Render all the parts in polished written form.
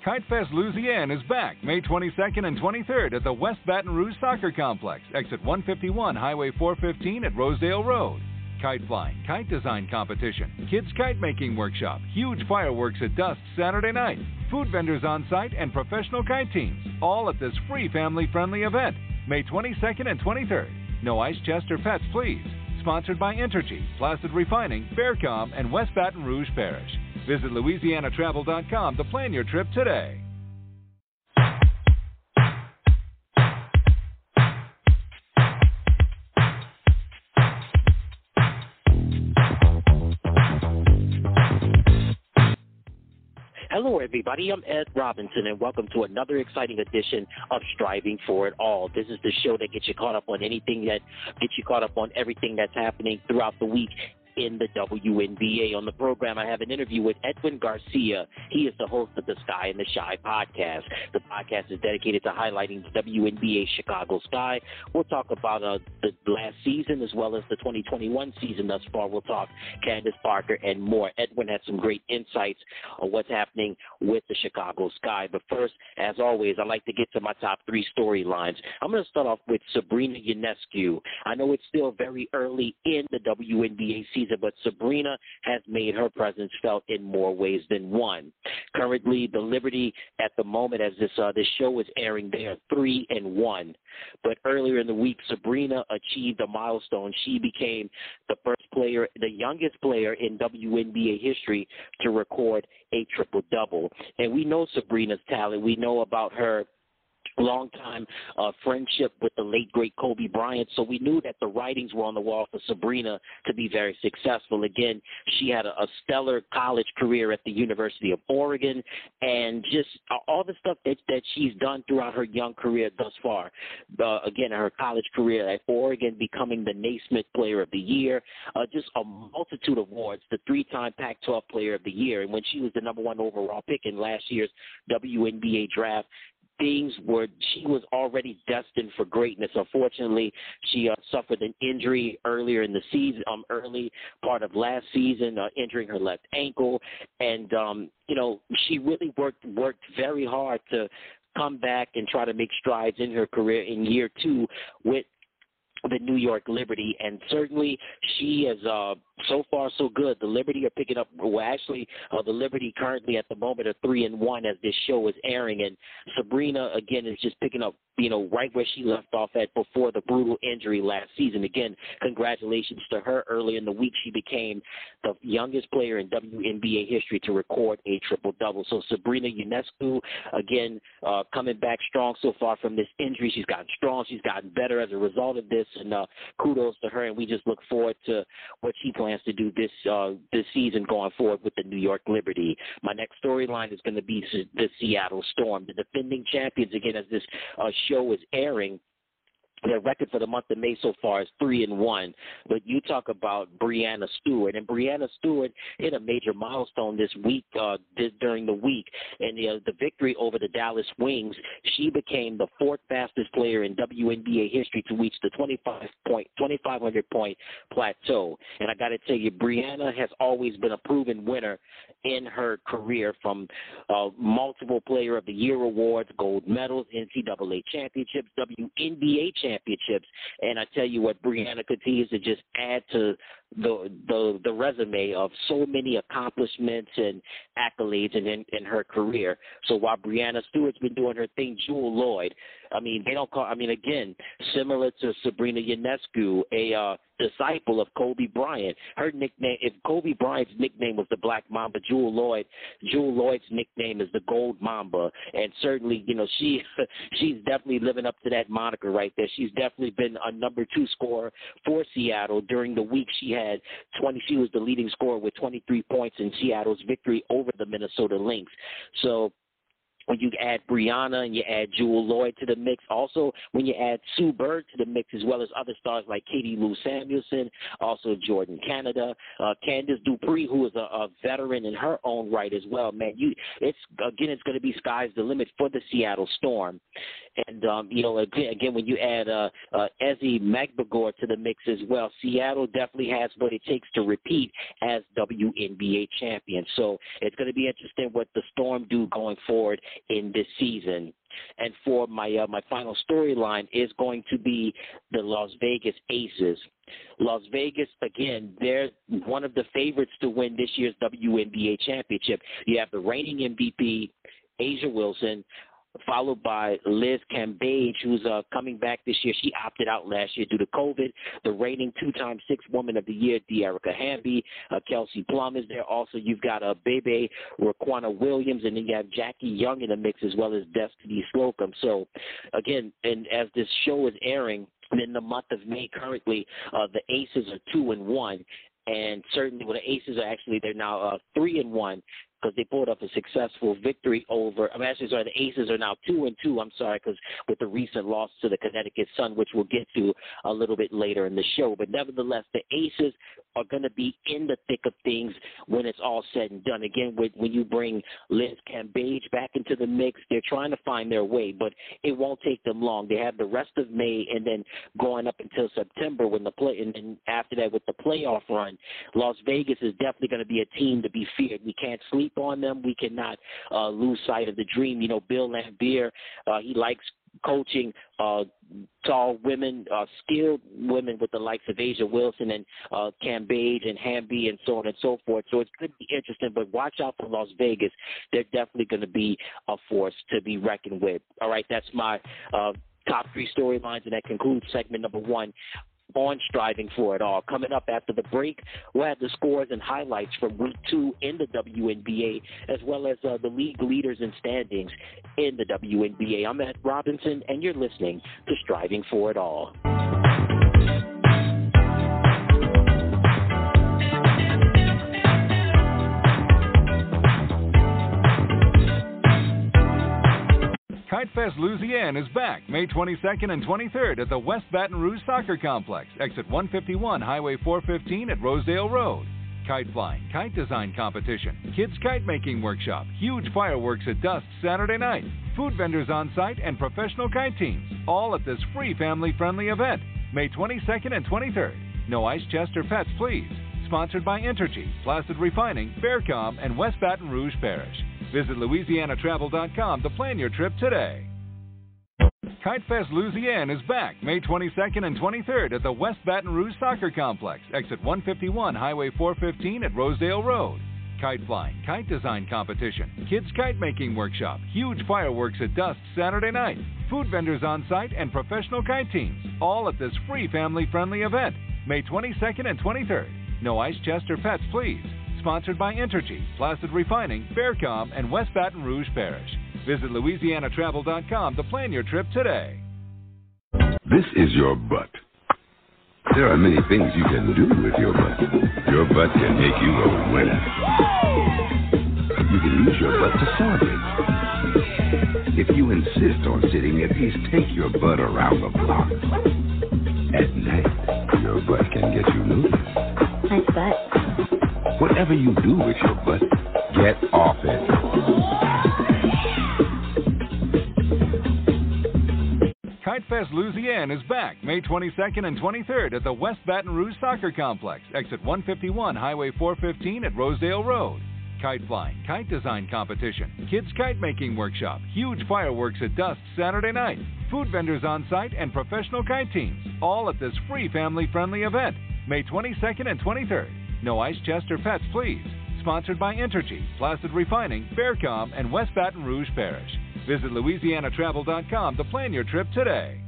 Kite Fest Louisiana is back May 22nd and 23rd at the West Baton Rouge Soccer Complex, exit 151, Highway 415 at Rosedale Road. Kite flying, kite design competition, kids kite making workshop, huge fireworks at dusk Saturday night, food vendors on site, and professional kite teams, all at this free family-friendly event, May 22nd and 23rd. No ice chest or pets, please. Sponsored by Entergy, Placid Refining, Faircom, and West Baton Rouge Parish. Visit LouisianaTravel.com to plan your trip today. Hello, everybody. I'm Ed Robinson, and welcome to another exciting edition of Striving for It All. This is the show that gets you caught up on everything that's happening throughout the week in the WNBA. On the program, I have an interview with Edwin Garcia. He is the host of the Sky and the Shy podcast. The podcast is dedicated to highlighting the WNBA Chicago Sky. We'll talk about the last season as well as the 2021 season thus far. We'll talk Candace Parker and more. Edwin had some great insights on what's happening with the Chicago Sky. But first, as always, I like to get to my top three storylines. I'm going to start off with Sabrina Ionescu. I know it's still very early in the WNBA season, but Sabrina has made her presence felt in more ways than one. Currently, the Liberty at the moment, as this show is airing, they are 3-1. But earlier in the week, Sabrina achieved a milestone. She became the youngest player in WNBA history to record a triple-double. And we know Sabrina's talent. We know about her long-time friendship with the late, great Kobe Bryant. So we knew that the writings were on the wall for Sabrina to be very successful. Again, she had a stellar college career at the University of Oregon, and just all the stuff that she's done throughout her young career thus far. Again, her college career at Oregon, becoming the Naismith Player of the Year, just a multitude of awards, the three-time Pac-12 Player of the Year. And when she was the number one overall pick in last year's WNBA draft, she was already destined for greatness. Unfortunately, she suffered an injury earlier in the season, early part of last season, injuring her left ankle. And, she really worked very hard to come back and try to make strides in her career in year two with the New York Liberty, and certainly she is so far so good. The Liberty are picking up. Well, actually, the Liberty currently at the moment are 3-1 as this show is airing, and Sabrina again is just picking up, right where she left off at before the brutal injury last season. Again, congratulations to her. Early in the week, she became the youngest player in WNBA history to record a triple-double. So Sabrina Ionescu, again, coming back strong so far from this injury. She's gotten strong. She's gotten better as a result of this, and kudos to her. And we just look forward to what she plans to do this season going forward with the New York Liberty. My next storyline is going to be the Seattle Storm, the defending champions. Again, as this show is airing, their record for the month of May so far is 3-1. But you talk about Breanna Stewart, and Breanna Stewart hit a major milestone this week, during the week, and the victory over the Dallas Wings. She became the fourth fastest player in WNBA history to reach the 2,500-point plateau. And I got to tell you, Breanna has always been a proven winner in her career, from multiple Player of the Year awards, gold medals, NCAA championships, WNBA championships, and I tell you what, Breanna continues to just add to the resume of so many accomplishments and accolades in her career. So while Breanna Stewart's been doing her thing, Jewell Loyd, again, similar to Sabrina Ionescu, a disciple of Kobe Bryant. Her nickname, if Kobe Bryant's nickname was the Black Mamba, Jewell Loyd's nickname is the Gold Mamba. And certainly, she's definitely living up to that moniker right there. She's definitely been a number 2 scorer for Seattle. During the week, she was the leading scorer with 23 points in Seattle's victory over the Minnesota Lynx. So when you add Breanna and you add Jewell Loyd to the mix, also when you add Sue Bird to the mix, as well as other stars like Katie Lou Samuelson, also Jordan Canada, Candace Dupree, who is a veteran in her own right as well, man, it's going to be sky's the limit for the Seattle Storm. And, again, when you add Ezi Magbagor to the mix as well, Seattle definitely has what it takes to repeat as WNBA champions. So it's going to be interesting what the Storm do going forward in this season. And for my final storyline is going to be the Las Vegas Aces. Las Vegas, again, they're one of the favorites to win this year's WNBA championship. You have the reigning MVP, A'ja Wilson, followed by Liz Cambage, who's coming back this year. She opted out last year due to COVID. The reigning two-time Sixth Woman of the Year, De'Arica Hamby. Kelsey Plum is there. Also, you've got Bebe Raquana Williams, and then you have Jackie Young in the mix as well as Destiny Slocum. So, again, and as this show is airing, in the month of May currently, the Aces are 2-1. And certainly, the Aces are actually, they're now 3-1. Because they pulled up a successful victory over – the Aces are now 2-2, because with the recent loss to the Connecticut Sun, which we'll get to a little bit later in the show. But nevertheless, the Aces are going to be in the thick of things when it's all said and done. Again, when you bring Liz Cambage back into the mix, they're trying to find their way, but it won't take them long. They have the rest of May and then going up until September and then after that with the playoff run. Las Vegas is definitely going to be a team to be feared. We can't sleep on them. We cannot lose sight of the dream. Bill Laimbeer, he likes coaching tall women, skilled women with the likes of A'ja Wilson and Cambage and Hamby and so on and so forth. So it's going to be interesting, but watch out for Las Vegas. They're definitely going to be a force to be reckoned with. All right, that's my top three storylines, and that concludes segment number one on Striving for It All. Coming up after the break, we'll have the scores and highlights from Week 2 in the WNBA, as well as the league leaders and standings in the WNBA. I'm Ed Robinson, and you're listening to Striving for It All. Kite Fest Louisiana is back May 22nd and 23rd at the West Baton Rouge Soccer Complex, exit 151, Highway 415 at Rosedale Road. Kite flying, kite design competition, kids kite making workshop, huge fireworks at dusk Saturday night, food vendors on site, and professional kite teams, all at this free family-friendly event, May 22nd and 23rd. No ice chest or pets, please. Sponsored by Entergy, Placid Refining, Faircom, and West Baton Rouge Parish. Visit LouisianaTravel.com to plan your trip today. Kite Fest Louisiana is back May 22nd and 23rd at the West Baton Rouge Soccer Complex, exit 151, Highway 415 at Rosedale Road. Kite flying, kite design competition, kids kite making workshop, huge fireworks at dusk Saturday night, food vendors on site, and professional kite teams, all at this free family-friendly event, May 22nd and 23rd. No ice chest or pets, please. Sponsored by Entergy, Placid Refining, Faircom, and West Baton Rouge Parish. Visit LouisianaTravel.com to plan your trip today. This is your butt. There are many things you can do with your butt. Your butt can make you a winner. You can use your butt to celebrate. If you insist on sitting, at least take your butt around the block. At night, your butt can get you moving. Nice butt. Whatever you do with your butt, get off it. Kite Fest Louisiana is back May 22nd and 23rd at the West Baton Rouge Soccer Complex, exit 151, Highway 415 at Rosedale Road. Kite flying, kite design competition, kids kite making workshop, huge fireworks at dusk Saturday night, food vendors on site, and professional kite teams, all at this free family-friendly event, May 22nd and 23rd. No ice chest or pets, please. Sponsored by Entergy, Placid Refining, Faircom, and West Baton Rouge Parish. Visit LouisianaTravel.com to plan your trip today.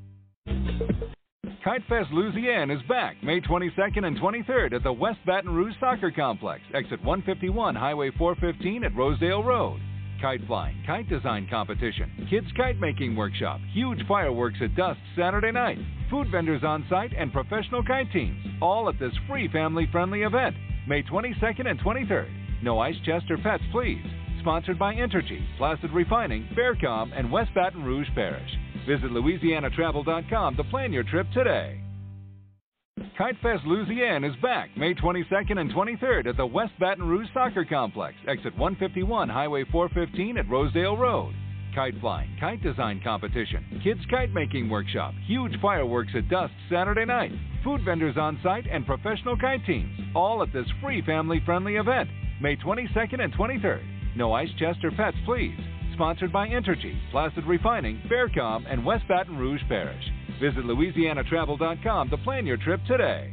Kite Fest Louisiana is back May 22nd and 23rd at the West Baton Rouge Soccer Complex, exit 151, Highway 415 at Rosedale Road. Kite flying, kite design competition, kids kite making workshop, huge fireworks at dusk Saturday night, food vendors on site, and professional kite teams, all at this free family-friendly event, May 22nd and 23rd. No ice chest or pets, please. Sponsored by Entergy, Placid Refining, Faircom, and West Baton Rouge Parish. Visit LouisianaTravel.com to plan your trip today. Kite Fest Louisiana is back May 22nd and 23rd at the West Baton Rouge Soccer Complex, exit 151, Highway 415 at Rosedale Road. Kite flying, kite design competition, kids kite making workshop, huge fireworks at dusk Saturday night, food vendors on site, and professional kite teams, all at this free family-friendly event, May 22nd and 23rd. No ice chest or pets, please. Sponsored by Entergy, Placid Refining, Faircom, and West Baton Rouge Parish. Visit LouisianaTravel.com to plan your trip today.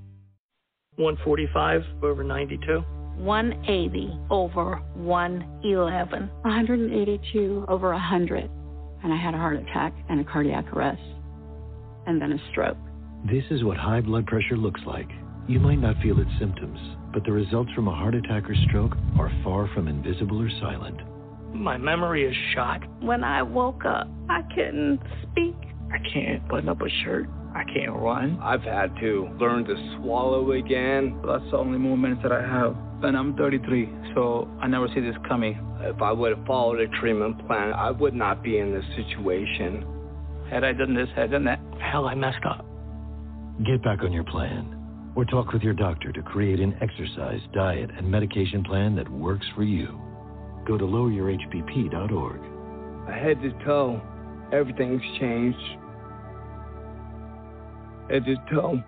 145 over 92. 180 over 111. 182 over 100. And I had a heart attack and a cardiac arrest. And then a stroke. This is what high blood pressure looks like. You might not feel its symptoms, but the results from a heart attack or stroke are far from invisible or silent. My memory is shot. When I woke up, I couldn't speak. I can't button up a shirt. I can't run. I've had to learn to swallow again. That's the only movements that I have. And I'm 33, so I never see this coming. If I would have followed a treatment plan, I would not be in this situation. Had I done this, had I done that, Hell, I messed up. Get back on your plan, or talk with your doctor to create an exercise, diet, and medication plan that works for you. Go to loweryourhbp.org. Head to toe, everything's changed. Head to toe.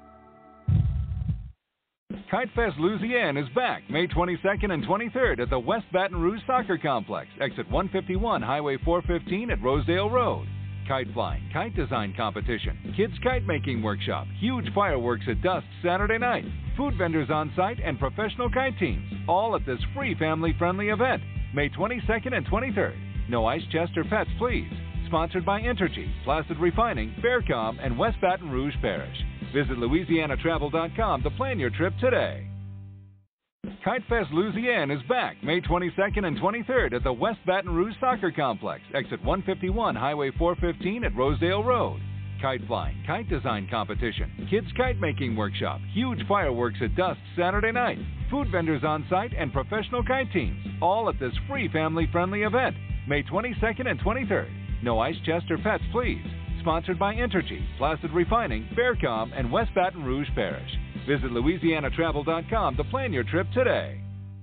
Kite Fest Louisiana is back May 22nd and 23rd at the West Baton Rouge Soccer Complex, exit 151, Highway 415 at Rosedale Road. Kite flying, kite design competition, kids kite making workshop, huge fireworks at dusk Saturday night, food vendors on site, and professional kite teams, all at this free family-friendly event, May 22nd and 23rd. No ice chest or pets, please. Sponsored by Entergy, Placid Refining, Faircom, and West Baton Rouge Parish. Visit LouisianaTravel.com to plan your trip today. Kite Fest Louisiana is back May 22nd and 23rd at the West Baton Rouge Soccer Complex, exit 151, Highway 415 at Rosedale Road. Kite flying, kite design competition, kids kite making workshop, huge fireworks at dusk Saturday night, food vendors on site, and professional kite teams, all at this free family-friendly event, May 22nd and 23rd. No ice chest or pets, please. Sponsored by Entergy, Placid Refining, Faircom, and West Baton Rouge Parish. Visit LouisianaTravel.com to plan your trip today.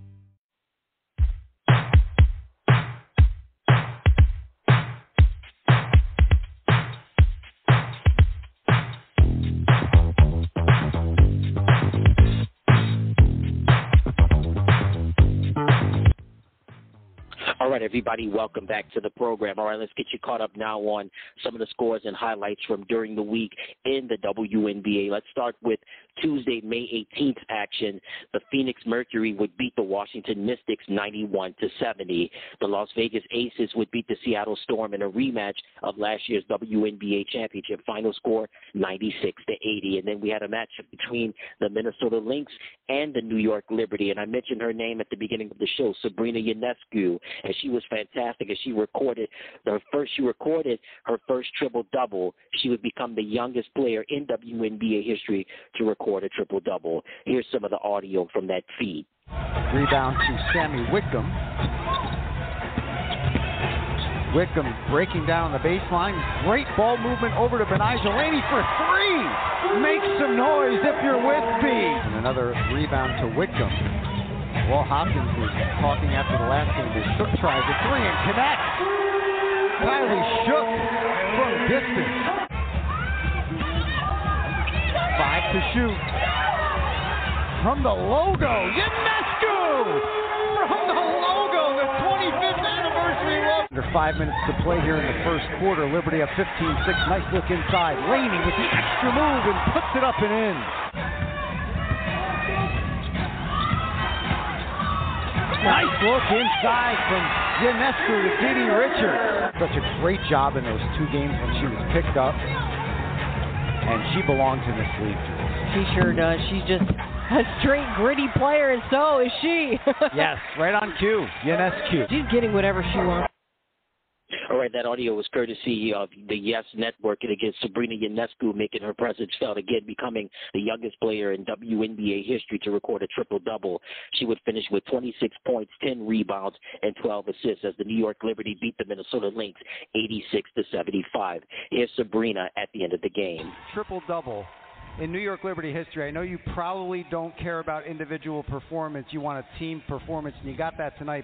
All right, everybody, welcome back to the program. All right, let's get you caught up now on some of the scores and highlights from during the week in the WNBA. Let's start with Tuesday, May 18th action. The Phoenix Mercury would beat the Washington Mystics 91-70. The Las Vegas Aces would beat the Seattle Storm in a rematch of last year's WNBA championship. Final score 96-80. And then we had a matchup between the Minnesota Lynx and the New York Liberty. And I mentioned her name at the beginning of the show, Sabrina Ionescu, and she was fantastic as she recorded her first triple-double. She would become the youngest player in WNBA history to record a triple-double. Here's some of the audio from that feed. Rebound to Sammy Whitcomb. Whitcomb breaking down the baseline. Great ball movement over to Betnijah Laney for three. Make some noise if you're with me. And another rebound to Whitcomb. Well, Hopkins was talking after the last game. Shook tries a three and connects. Kylie Shook from distance. 5 to shoot. From the logo, Ionescu! From the logo, the 25th anniversary logo. Under 5 minutes to play here in the first quarter. Liberty up 15-6. Nice look inside. Laney with the extra move and puts it up and in. Nice look inside from Ionescu to Didi Richards. Such a great job in those 2 games when she was picked up. And she belongs in this league. She sure does. She's just a straight gritty player, and so is she. Yes, right on cue. Ionescu. She's getting whatever she wants. All right, that audio was courtesy of the Yes Network, and again, Sabrina Ionescu making her presence felt again, becoming the youngest player in WNBA history to record a triple-double. She would finish with 26 points, 10 rebounds, and 12 assists as the New York Liberty beat the Minnesota Lynx 86-75. Here's Sabrina at the end of the game. Triple-double in New York Liberty history. I know you probably don't care about individual performance. You want a team performance, and you got that tonight, but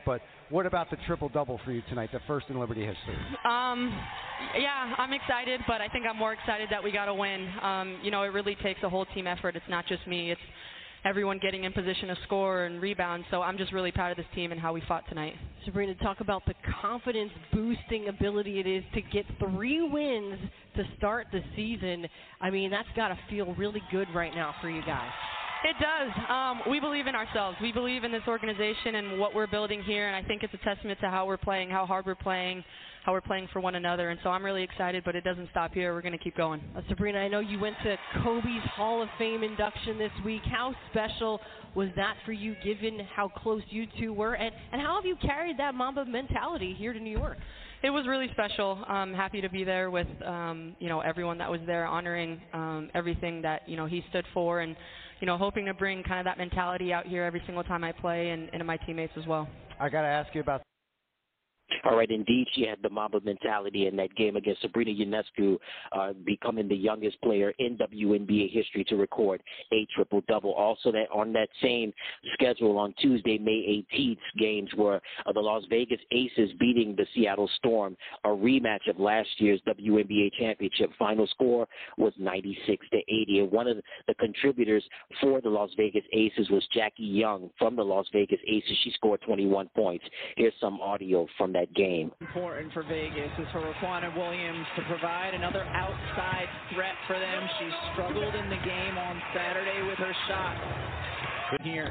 What about the triple-double for you tonight, the first in Liberty history? Yeah, I'm excited, but I think I'm more excited that we got a win. You know, it really takes a whole team effort. It's not just me. It's everyone getting in position to score and rebound. So I'm just really proud of this team and how we fought tonight. Sabrina, talk about the confidence-boosting ability it is to get 3 wins to start the season. I mean, that's got to feel really good right now for you guys. It does. We believe in ourselves. We believe in this organization and what we're building here, and I think it's a testament to how we're playing, how hard we're playing, how we're playing for one another. And so I'm really excited, but it doesn't stop here. We're going to keep going. Sabrina, I know you went to Kobe's Hall of Fame induction this week. How special was that for you, given how close you two were? And how have you carried that Mamba mentality here to New York? It was really special. I'm happy to be there with, you know, everyone that was there, honoring everything that, you know, he stood for, and, you know, hoping to bring kind of that mentality out here every single time I play, and to my teammates as well. I got to ask you about. All right, indeed, she had the Mamba mentality in that game against Sabrina Ionescu, becoming the youngest player in WNBA history to record a triple-double. Also, that on that same schedule on Tuesday, May 18th, games were the Las Vegas Aces beating the Seattle Storm, a rematch of last year's WNBA championship. Final score was 96-80. And one of the contributors for the Las Vegas Aces was Jackie Young from the Las Vegas Aces. She scored 21 points. Here's some audio from that game. Important for Vegas is for Raquana Williams to provide another outside threat for them. She struggled in the game on Saturday with her shot. Here.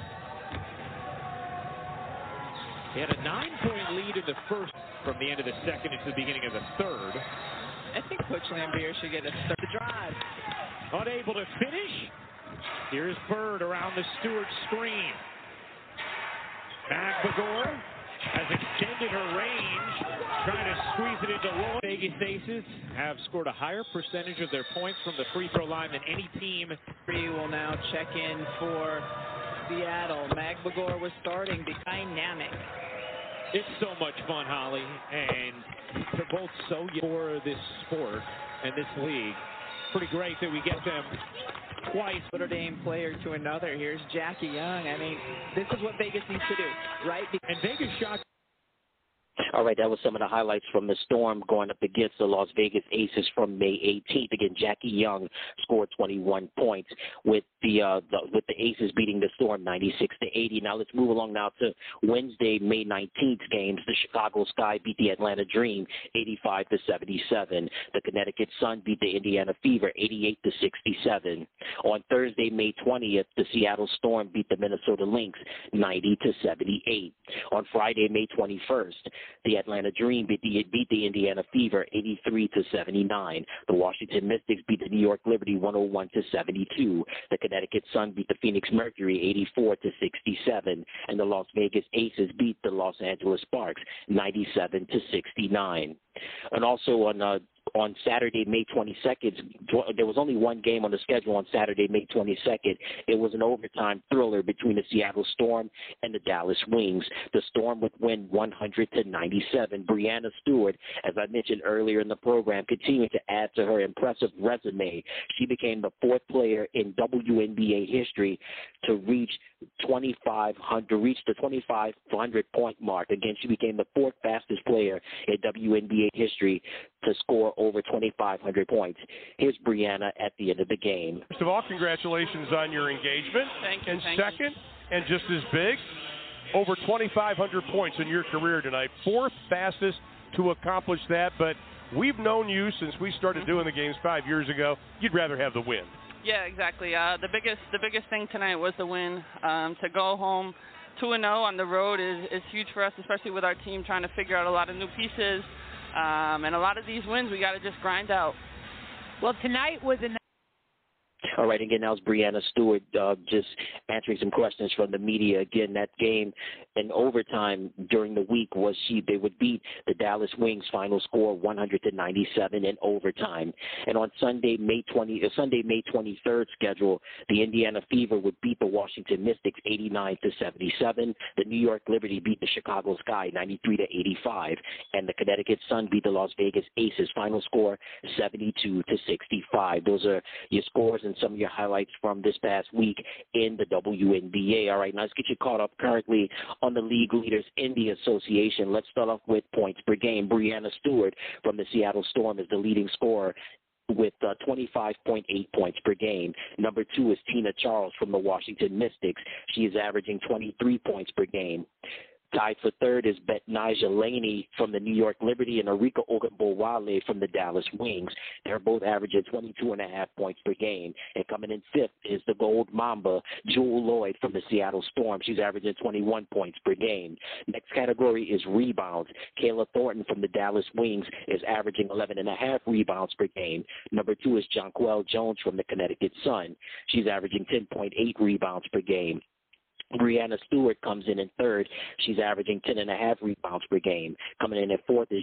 They had a 9-point lead in the first from the end of the second into the beginning of the third. I think Coach Lambier should get a start to drive. Unable to finish. Here's Bird around the Stewart screen. McBagor has extended her range, trying to squeeze it into low. Vegas Aces have scored a higher percentage of their points from the free throw line than any team. We will now check in for Seattle. McBagor was starting. The dynamic. It's so much fun, Holly, and they're both so young for this sport and this league. Pretty great that we get them twice. Notre Dame player to another. Here's Jackie Young. I mean, this is what Vegas needs to do, right? And Vegas shot. All right, that was some of the highlights from the Storm going up against the Las Vegas Aces from May 18th. Again, Jackie Young scored 21 points with the Aces beating the Storm 96-80. Now let's move along now to Wednesday, May 19th games. The Chicago Sky beat the Atlanta Dream 85-77. The Connecticut Sun beat the Indiana Fever 88-67. On Thursday, May 20th, the Seattle Storm beat the Minnesota Lynx 90-78. On Friday, May 21st, the Atlanta Dream beat the Indiana Fever 83-79. The Washington Mystics beat the New York Liberty 101-72. The Connecticut Sun beat the Phoenix Mercury 84-67, and the Las Vegas Aces beat the Los Angeles Sparks 97-69. And also on Saturday, May 22nd, there was only one game on the schedule on Saturday, May 22nd. It was an overtime thriller between the Seattle Storm and the Dallas Wings. The Storm would win 100-97. Breanna Stewart, as I mentioned earlier in the program, continued to add to her impressive resume. She became the 4th player in WNBA history to reach the 2,500 point mark. Again, she became the 4th fastest player in WNBA history to score over 2,500 points. Here's Breanna at the end of the game. First of all, congratulations on your engagement. Thank you. And second, and just as big, over 2,500 points in your career tonight. 4th fastest to accomplish that, but we've known you since we started doing the games 5 years ago. You'd rather have the win. Yeah, exactly. The biggest thing tonight was the win. To go home 2-0 on the road is huge for us, especially with our team trying to figure out a lot of new pieces. And a lot of these wins we got to just grind out. Well, tonight was a All right, again, that was Breanna Stewart just answering some questions from the media. Again, that game in overtime during the week was they would beat the Dallas Wings, final score 100-97 in overtime. And on Sunday, May 23rd schedule, the Indiana Fever would beat the Washington Mystics 89-77. The New York Liberty beat the Chicago Sky 93-85, and the Connecticut Sun beat the Las Vegas Aces, final score 72-65. Those are your scores and some of your highlights from this past week in the WNBA. All right, now let's get you caught up currently on the league leaders in the association. Let's start off with points per game. Breanna Stewart from the Seattle Storm is the leading scorer with 25.8 points per game. Number 2 is Tina Charles from the Washington Mystics. She is averaging 23 points per game. Tied for third is Betnijah Laney from the New York Liberty and Arika Ogunbowale from the Dallas Wings. They're both averaging 22.5 points per game. And coming in fifth is the Gold Mamba, Jewel Lloyd from the Seattle Storm. She's averaging 21 points per game. Next category is rebounds. Kayla Thornton from the Dallas Wings is averaging 11.5 rebounds per game. Number 2 is Jonquel Jones from the Connecticut Sun. She's averaging 10.8 rebounds per game. Breanna Stewart comes in third. She's averaging 10.5 rebounds per game. Coming in at fourth is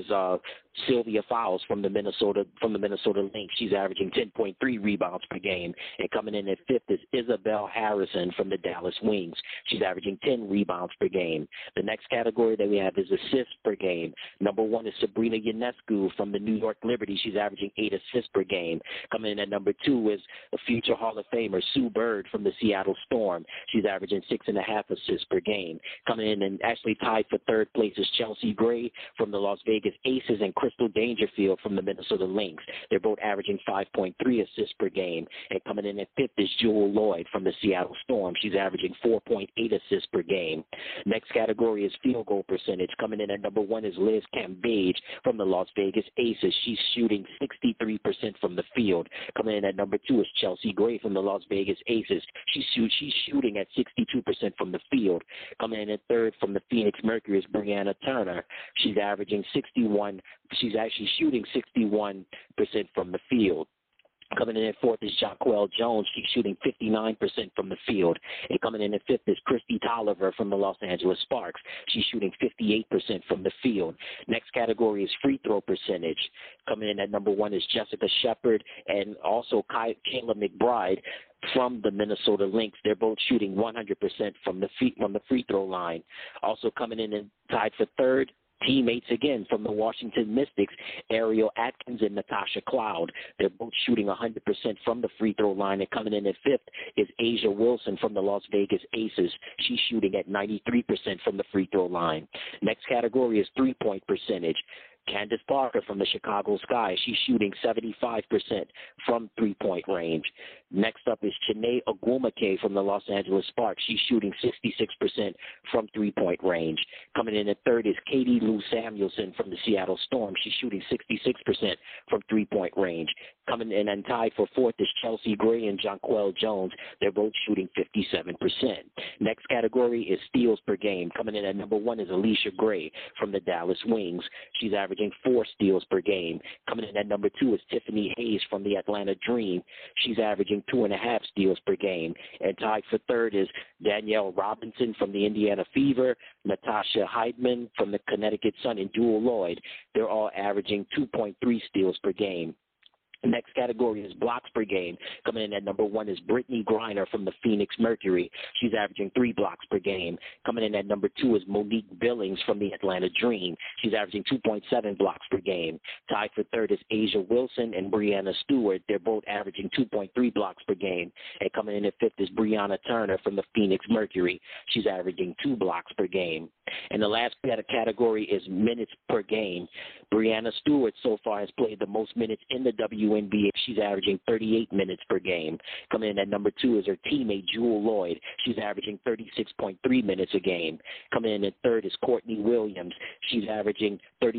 Sylvia Fowles from the Minnesota Lynx. She's averaging 10.3 rebounds per game. And coming in at fifth is Isabel Harrison from the Dallas Wings. She's averaging 10 rebounds per game. The next category that we have is assists per game. Number 1 is Sabrina Ionescu from the New York Liberty. She's averaging 8 assists per game. Coming in at number 2 is a future Hall of Famer, Sue Bird from the Seattle Storm. She's averaging 6.5 assists per game. Coming in and actually tied for third place is Chelsea Gray from the Las Vegas Aces and Crystal Dangerfield from the Minnesota Lynx. They're both averaging 5.3 assists per game. And coming in at fifth is Jewel Lloyd from the Seattle Storm. She's averaging 4.8 assists per game. Next category is field goal percentage. Coming in at number 1 is Liz Cambage from the Las Vegas Aces. She's shooting 63% from the field. Coming in at number 2 is Chelsea Gray from the Las Vegas Aces. She's shooting at 62% from the field. Coming in at third from the Phoenix Mercury is Brianna Turner. She's averaging 61. She's actually shooting 61% from the field. Coming in at fourth is Jonquel Jones. She's shooting 59% from the field. And coming in at fifth is Christy Tolliver from the Los Angeles Sparks. She's shooting 58% from the field. Next category is free throw percentage. Coming in at number 1 is Jessica Shepard and also Kayla McBride from the Minnesota Lynx. They're both shooting 100% from the free throw line. Also coming in and tied for third, teammates again from the Washington Mystics, Ariel Atkins and Natasha Cloud. They're both shooting 100% from the free throw line. And coming in at fifth is Asia Wilson from the Las Vegas Aces. She's shooting at 93% from the free throw line. Next category is three-point percentage. Candace Parker from the Chicago Sky. She's shooting 75% from three-point range. Next up is Chiney Ogwumike from the Los Angeles Sparks. She's shooting 66% from three-point range. Coming in at third is Katie Lou Samuelson from the Seattle Storm. She's shooting 66% from three-point range. Coming in and tied for fourth is Chelsea Gray and Jonquel Jones. They're both shooting 57%. Next category is steals per game. Coming in at number 1 is Alicia Gray from the Dallas Wings. She's averaging 4 steals per game. Coming in at number 2 is Tiffany Hayes from the Atlanta Dream. She's averaging 2.5 steals per game. And tied for third is Danielle Robinson from the Indiana Fever, Natasha Heidman from the Connecticut Sun, and Jewel Lloyd. They're all averaging 2.3 steals per game. The next category is blocks per game. Coming in at number 1 is Brittany Griner from the Phoenix Mercury. She's averaging 3 blocks per game. Coming in at number 2 is Monique Billings from the Atlanta Dream. She's averaging 2.7 blocks per game. Tied for third is Asia Wilson and Breanna Stewart. They're both averaging 2.3 blocks per game. And coming in at fifth is Brianna Turner from the Phoenix Mercury. She's averaging 2 blocks per game. And the last category is minutes per game. Breanna Stewart so far has played the most minutes in the WNBA. She's averaging 38 minutes per game. Coming in at number 2 is her teammate, Jewel Lloyd. She's averaging 36.3 minutes a game. Coming in at third is Courtney Williams. She's averaging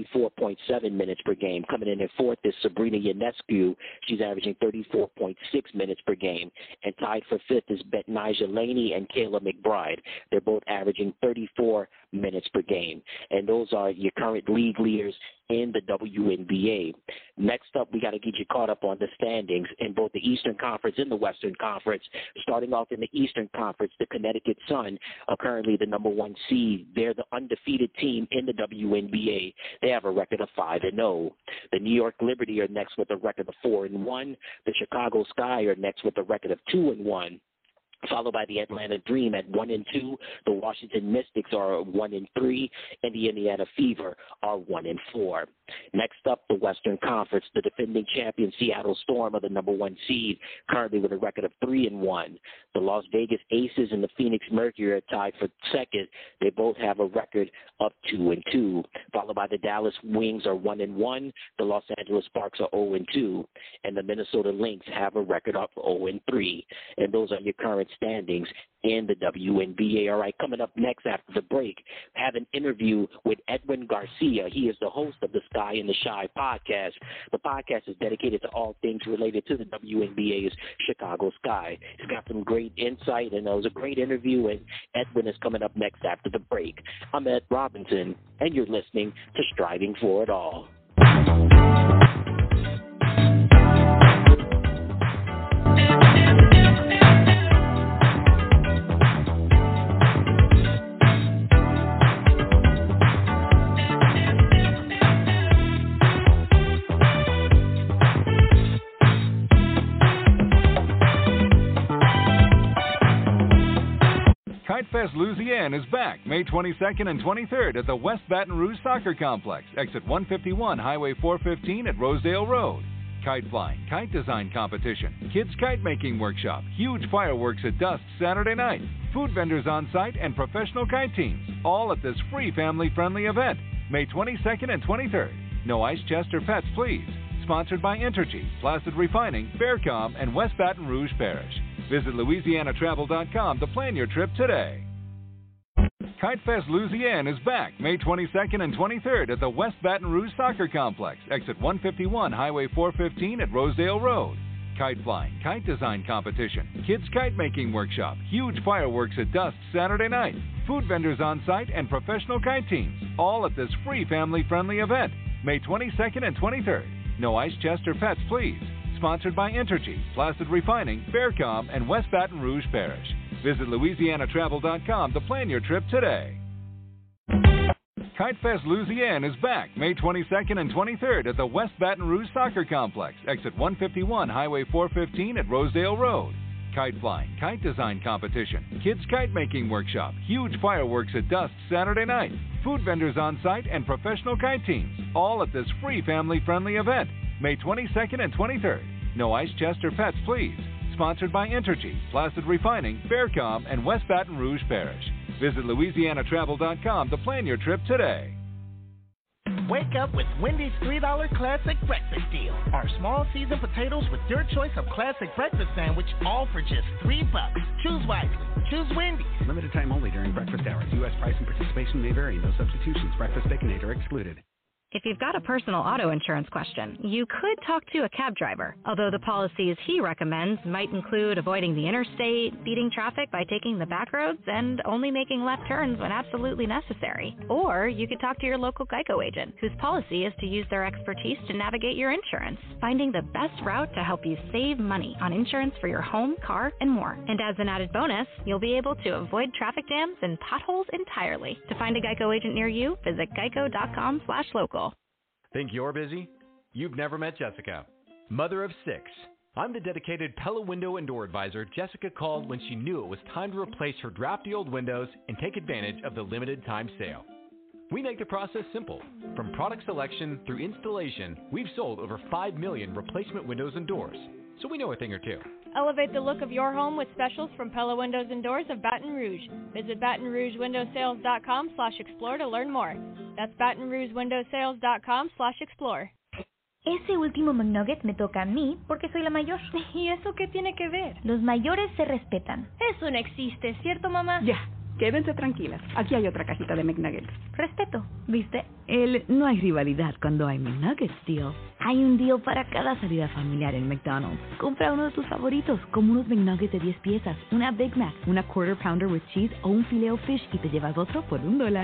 34.7 minutes per game. Coming in at fourth is Sabrina Ionescu. She's averaging 34.6 minutes per game. And tied for fifth is Betnijah Laney and Kayla McBride. They're both averaging 34 minutes per game. And those are your current league leaders in the WNBA. Next up, we got to get you caught up on the standings in both the Eastern Conference and the Western Conference. Starting off in the Eastern Conference, the Connecticut Sun are currently the number 1 seed. They're the undefeated team in the WNBA. They have a record of 5-0. The New York Liberty are next with a record of 4-1. The Chicago Sky are next with a record of 2-1. followed by the Atlanta Dream at 1-2. The Washington Mystics are 1-3, and the Indiana Fever are 1-4. Next up, the Western Conference. The defending champion Seattle Storm are the number 1 seed, currently with a record of 3-1. The Las Vegas Aces and the Phoenix Mercury are tied for second. They both have a record of 2-2, followed by the Dallas Wings are 1-1. The Los Angeles Sparks are 0-2, and the Minnesota Lynx have a record of 0-3. And those are your current standings in the WNBA. All right, coming up next after the break, have an interview with Edwin Garcia. He is the host of the Sky and the Shy podcast. The podcast is dedicated to all things related to the WNBA's Chicago Sky. He's got some great insight, and it was a great interview, and Edwin is coming up next after the break. I'm Ed Robinson, and you're listening to Striving for It All. KiteFest Louisiana is back May 22nd and 23rd at the West Baton Rouge Soccer Complex, exit 151, Highway 415 at Rosedale Road. Kite flying, kite design competition, kids kite making workshop, huge fireworks at dusk Saturday night, food vendors on site, and professional kite teams, all at this free family-friendly event, May 22nd and 23rd. No ice chest or pets, please. Sponsored by Entergy, Placid Refining, Faircom, and West Baton Rouge Parish. Visit LouisianaTravel.com to plan your trip today. KiteFest Louisiana is back May 22nd and 23rd at the West Baton Rouge Soccer Complex, exit 151, Highway 415 at Rosedale Road. Kite flying, kite design competition, kids kite making workshop, huge fireworks at dusk Saturday night, food vendors on site, and professional kite teams, all at this free family-friendly event, May 22nd and 23rd. No ice chest or pets, please. Sponsored by Entergy, Placid Refining, Faircom, and West Baton Rouge Parish. Visit LouisianaTravel.com to plan your trip today. KiteFest Louisiana is back May 22nd and 23rd at the West Baton Rouge Soccer Complex, exit 151, Highway 415 at Rosedale Road. Kite flying, kite design competition, kids kite making workshop, huge fireworks at dusk Saturday night, food vendors on site, and professional kite teams, all at this free family-friendly event, May 22nd and 23rd. No ice chest or pets, please. Sponsored by Entergy, Placid Refining, Faircom, and West Baton Rouge Parish. Visit LouisianaTravel.com to plan your trip today. Wake up with Wendy's $3 Classic Breakfast Deal. Our small seasoned potatoes with your choice of classic breakfast sandwich, all for just $3. Choose wisely. Choose Wendy's. Limited time only during breakfast hours. U.S. price and participation may vary. No substitutions. Breakfast Baconator excluded. If you've got a personal auto insurance question, you could talk to a cab driver, although the policies he recommends might include avoiding the interstate, beating traffic by taking the back roads, and only making left turns when absolutely necessary. Or you could talk to your local Geico agent, whose policy is to use their expertise to navigate your insurance, finding the best route to help you save money on insurance for your home, car, and more. And as an added bonus, you'll be able to avoid traffic jams and potholes entirely. To find a Geico agent near you, visit geico.com/local. Think you're busy? You've never met Jessica. Mother of 6. I'm the dedicated Pella Window and Door Advisor Jessica called when she knew it was time to replace her drafty old windows and take advantage of the limited time sale. We make the process simple. From product selection through installation, we've sold over 5 million replacement windows and doors, so we know a thing or two. Elevate the look of your home with specials from Pella Windows and Doors of Baton Rouge. Visit BatonRougeWindowsales.com/explore to learn more. That's BatonRougeWindowsales.com/explore. Ese último McNugget me toca a mí porque soy la mayor. ¿Y eso qué tiene que ver? Los mayores se respetan. Eso no existe, ¿cierto, mamá? Ya, quédense tranquilas. Aquí hay otra cajita de McNuggets. Respeto, ¿viste? No hay rivalidad cuando hay McNuggets deal. Hay un deal para cada salida familiar en McDonald's. Compra uno de tus favoritos, como unos McNuggets de 10 piezas, una Big Mac, una Quarter Pounder with Cheese o un Filet-O-Fish y te llevas otro por $1.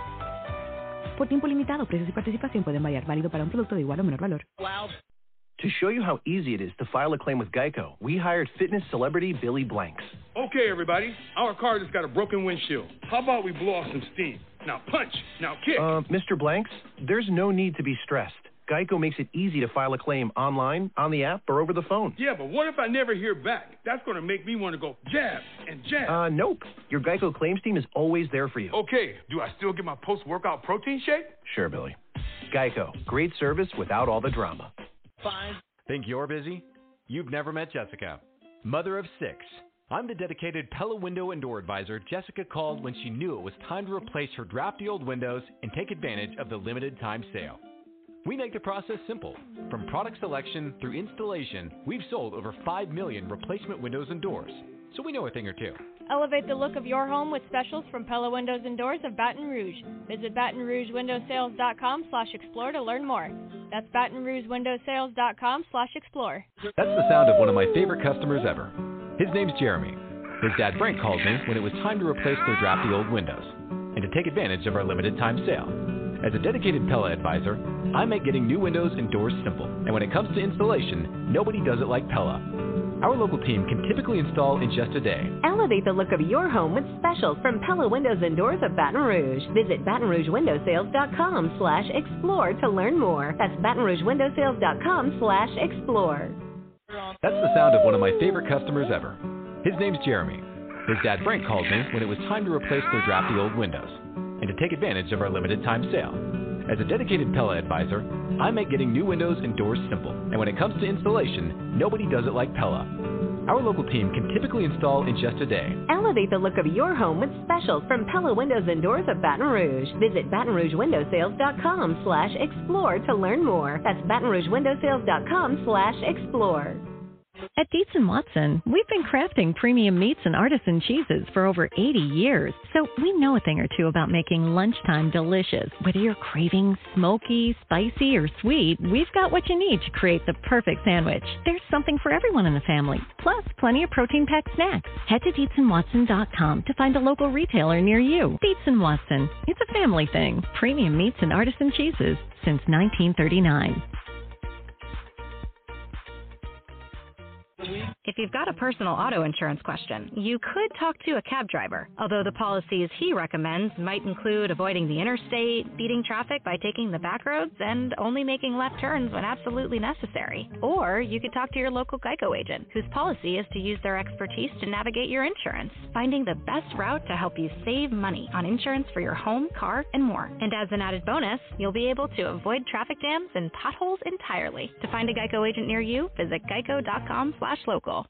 Por tiempo limitado, precios y participación pueden variar. Válido para un producto de igual o menor valor. To show you how easy it is to file a claim with Geico, we hired fitness celebrity Billy Blanks. Okay, everybody. Our car just got a broken windshield. How about we blow off some steam? Now punch. Now kick. Mr. Blanks, there's no need to be stressed. Geico makes it easy to file a claim online, on the app, or over the phone. Yeah, but what if I never hear back? That's going to make me want to go jab and jab. Nope. Your Geico claims team is always there for you. Okay, do I still get my post-workout protein shake? Sure, Billy. Geico. Great service without all the drama. Think you're busy? You've never met Jessica. Mother of 6. I'm the dedicated Pella Window and Door advisor Jessica called when she knew it was time to replace her drafty old windows and take advantage of the limited time sale. We make the process simple. From product selection through installation, we've sold over 5 million replacement windows and doors, so we know a thing or two. Elevate the look of your home with specials from Pella Windows and Doors of Baton Rouge. Visit BatonRougeWindowsales.com/explore to learn more. That's BatonRougeWindowsales.com/explore. That's the sound of one of my favorite customers ever. His name's Jeremy. His dad Frank called me when it was time to replace their drafty old windows and to take advantage of our limited time sale. As a dedicated Pella advisor, I make getting new windows and doors simple, and when it comes to installation, nobody does it like Pella. Our local team can typically install in just a day. Elevate the look of your home with specials from Pella Windows and Doors of Baton Rouge. Visit BatonRougeWindowsales.com/explore to learn more. That's BatonRougeWindowsales.com/explore. That's the sound of one of my favorite customers ever. His name's Jeremy. His dad Frank called me when it was time to replace their drafty old windows and to take advantage of our limited time sale. As a dedicated Pella advisor, I make getting new windows and doors simple, and when it comes to installation, nobody does it like Pella. Our local team can typically install in just a day. Elevate the look of your home with specials from Pella Windows and Doors of Baton Rouge. Visit BatonRougeWindowsales.com/explore to learn more. That's BatonRougeWindowsales.com/explore. At Dietz & Watson, we've been crafting premium meats and artisan cheeses for over 80 years, so we know a thing or two about making lunchtime delicious. Whether you're craving smoky, spicy, or sweet, we've got what you need to create the perfect sandwich. There's something for everyone in the family, plus plenty of protein-packed snacks. Head to DietzandWatson.com to find a local retailer near you. Dietz & Watson, it's a family thing. Premium meats and artisan cheeses since 1939. If you've got a personal auto insurance question, you could talk to a cab driver, although the policies he recommends might include avoiding the interstate, beating traffic by taking the back roads, and only making left turns when absolutely necessary. Or you could talk to your local Geico agent, whose policy is to use their expertise to navigate your insurance, finding the best route to help you save money on insurance for your home, car, and more. And as an added bonus, you'll be able to avoid traffic jams and potholes entirely. To find a Geico agent near you, visit geico.com/local.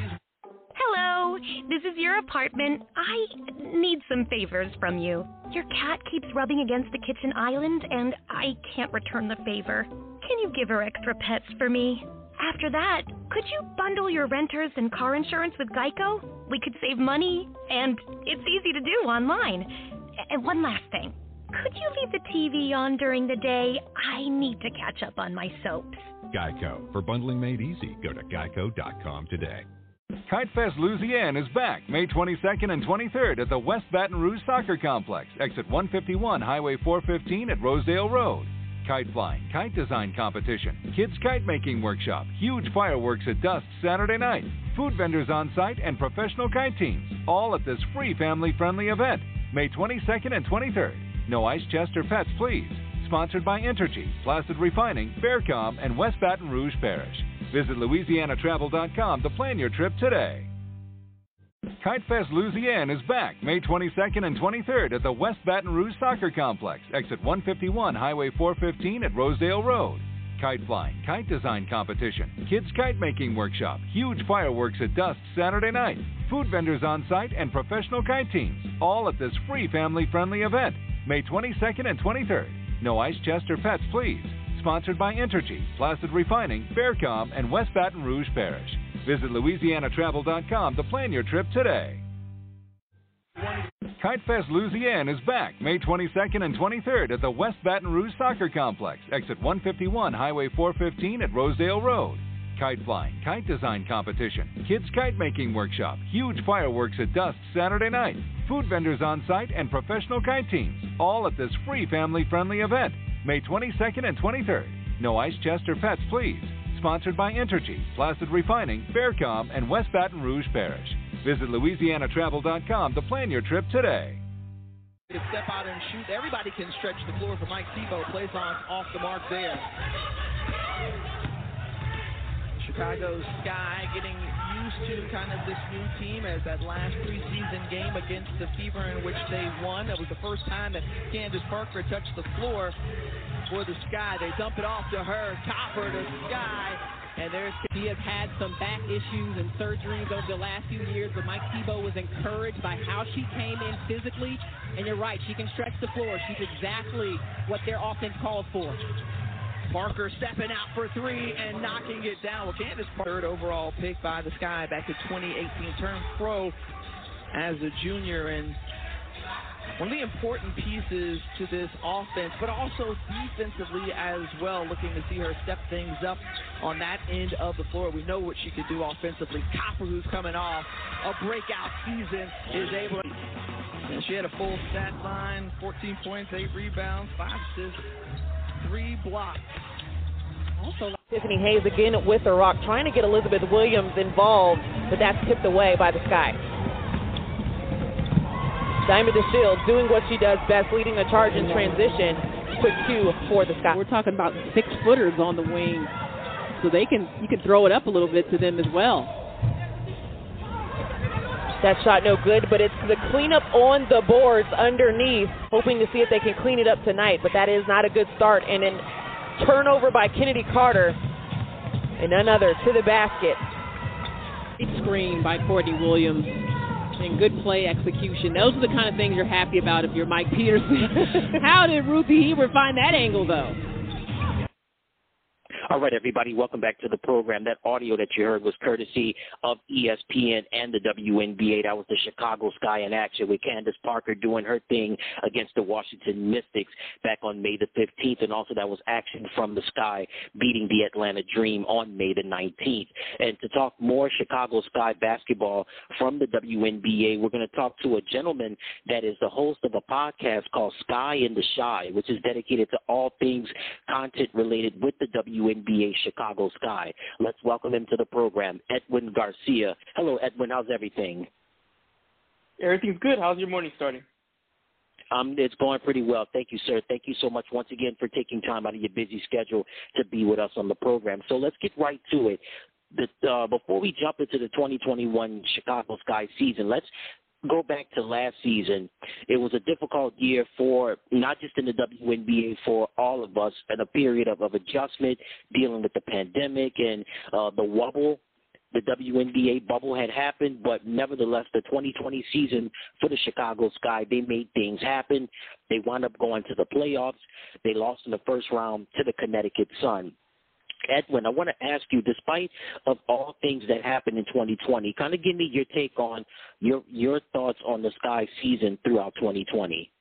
Hello, this is your apartment. I need some favors from you. Your cat keeps rubbing against the kitchen island, and I can't return the favor. Can you give her extra pets for me? After that, could you bundle your renters and car insurance with Geico? We could save money, and it's easy to do online. And one last thing. Could you leave the TV on during the day? I need to catch up on my soaps. Geico. For bundling made easy, go to geico.com today. Kite Fest Louisiana is back May 22nd and 23rd at the West Baton Rouge Soccer Complex, exit 151, Highway 415 at Rosedale Road. Kite flying, kite design competition, kids kite making workshop, huge fireworks at dusk Saturday night, food vendors on site, and professional kite teams, all at this free family-friendly event, May 22nd and 23rd. No ice chest or pets, please. Sponsored by Entergy, Placid Refining, Faircom, and West Baton Rouge Parish. Visit LouisianaTravel.com to plan your trip today. Kite Fest Louisiana is back May 22nd and 23rd at the West Baton Rouge Soccer Complex, exit 151, Highway 415 at Rosedale Road. Kite flying, kite design competition, kids kite making workshop, huge fireworks at dusk Saturday night, food vendors on site, and professional kite teams, all at this free family-friendly event, May 22nd and 23rd. No ice chest or pets, please. Sponsored by Entergy, Placid Refining, Faircom, and West Baton Rouge Parish. Visit LouisianaTravel.com to plan your trip today. Kite Fest Louisiana is back May 22nd and 23rd at the West Baton Rouge Soccer Complex, exit 151, Highway 415 at Rosedale Road. Kite flying, kite design competition, kids kite making workshop, huge fireworks at dusk Saturday night, food vendors on site, and professional kite teams, all at this free family-friendly event, May 22nd and 23rd. No ice chest or pets, please. Sponsored by Entergy, Placid Refining, Faircom, and West Baton Rouge Parish. Visit LouisianaTravel.com to plan your trip today. Step out and shoot. Everybody can stretch the floor for Mike Tebow. Plays on off the mark there. Chicago Sky getting used to kind of this new team as that last preseason game against the Fever in which they won. That was the first time that Candace Parker touched the floor for the Sky. They dump it off to her. Copper to Sky. And he has had some back issues and surgeries over the last few years, but Mike Thibault was encouraged by how she came in physically. And you're right, she can stretch the floor. She's exactly what their offense called for. Parker stepping out for three and knocking it down. Well, Candace Parker, third overall pick by the Sky back in 2018, turned pro as a junior. And one of the important pieces to this offense, but also defensively as well, looking to see her step things up on that end of the floor. We know what she could do offensively. Copper, who's coming off a breakout season, is able to... And she had a full stat line, 14 points, 8 rebounds, 5 assists, 3 blocks. Also, Tiffany Hayes again with the rock, trying to get Elizabeth Williams involved, but that's tipped away by the Sky. Diamond DeShields doing what she does best, leading the charge in transition. Quick cue for the Sky. We're talking about 6-footers on the wing, so you can throw it up a little bit to them as well. That shot no good, but it's the cleanup on the boards underneath, hoping to see if they can clean it up tonight, but that is not a good start. And then turnover by Kennedy Carter, and none other to the basket. Screen by Courtney Williams, and good play execution. Those are the kind of things you're happy about if you're Mike Peterson. How did Ruthie Hebert find that angle, though? All right, everybody, welcome back to the program. That audio that you heard was courtesy of ESPN and the WNBA. That was the Chicago Sky in action with Candace Parker doing her thing against the Washington Mystics back on May the 15th. And also that was action from the Sky beating the Atlanta Dream on May the 19th. And to talk more Chicago Sky basketball from the WNBA, we're going to talk to a gentleman that is the host of a podcast called Sky in the Shy, which is dedicated to all things content related with the WNBA Chicago Sky. Let's welcome him to the program, Edwin Garcia. Hello, Edwin. How's everything? Everything's good. How's your morning starting? It's going pretty well. Thank you, sir. Thank you so much once again for taking time out of your busy schedule to be with us on the program. So let's get right to it. Before we jump into the 2021 Chicago Sky season, let's go back to last season. It was a difficult year for not just in the WNBA, for all of us, and a period of adjustment, dealing with the pandemic and the wobble. The WNBA bubble had happened, but nevertheless, the 2020 season for the Chicago Sky, they made things happen. They wound up going to the playoffs. They lost in the first round to the Connecticut Sun. Edwin, I want to ask you, despite of all things that happened in 2020, kind of give me your take on your thoughts on the Sky season throughout 2020.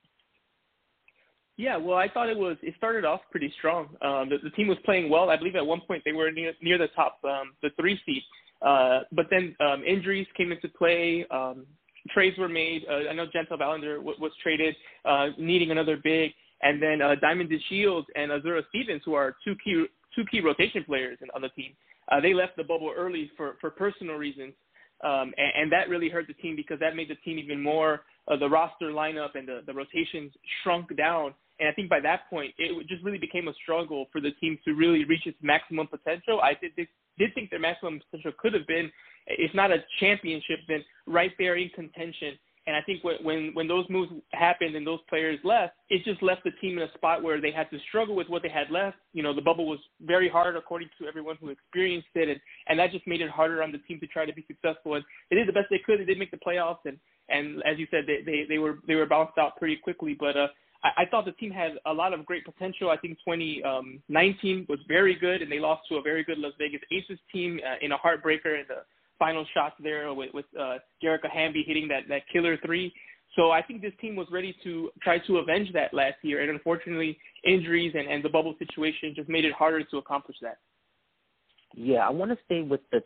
Yeah, well, I thought it started off pretty strong. The team was playing well. I believe at one point they were near the top, the 3 seed. But then injuries came into play. Trades were made. I know Jantel Valender was traded, needing another big. And then Diamond DeShields and Azura Stevens, who are two key rotation players on the team, they left the bubble early for personal reasons. And that really hurt the team because that made the team even more, the roster lineup and the rotations shrunk down. And I think by that point, it just really became a struggle for the team to really reach its maximum potential. I did think their maximum potential could have been, if not a championship, then right there in contention. And I think when those moves happened and those players left, it just left the team in a spot where they had to struggle with what they had left. You know, the bubble was very hard according to everyone who experienced it, and that just made it harder on the team to try to be successful. And they did the best they could. They did make the playoffs, and as you said, they were bounced out pretty quickly. But I thought the team had a lot of great potential. I think 2019 was very good, and they lost to a very good Las Vegas Aces team in a heartbreaker in the final shots there with Jerica Hamby hitting that killer 3. So I think this team was ready to try to avenge that last year. And unfortunately, injuries and the bubble situation just made it harder to accomplish that. Yeah, I want to stay with the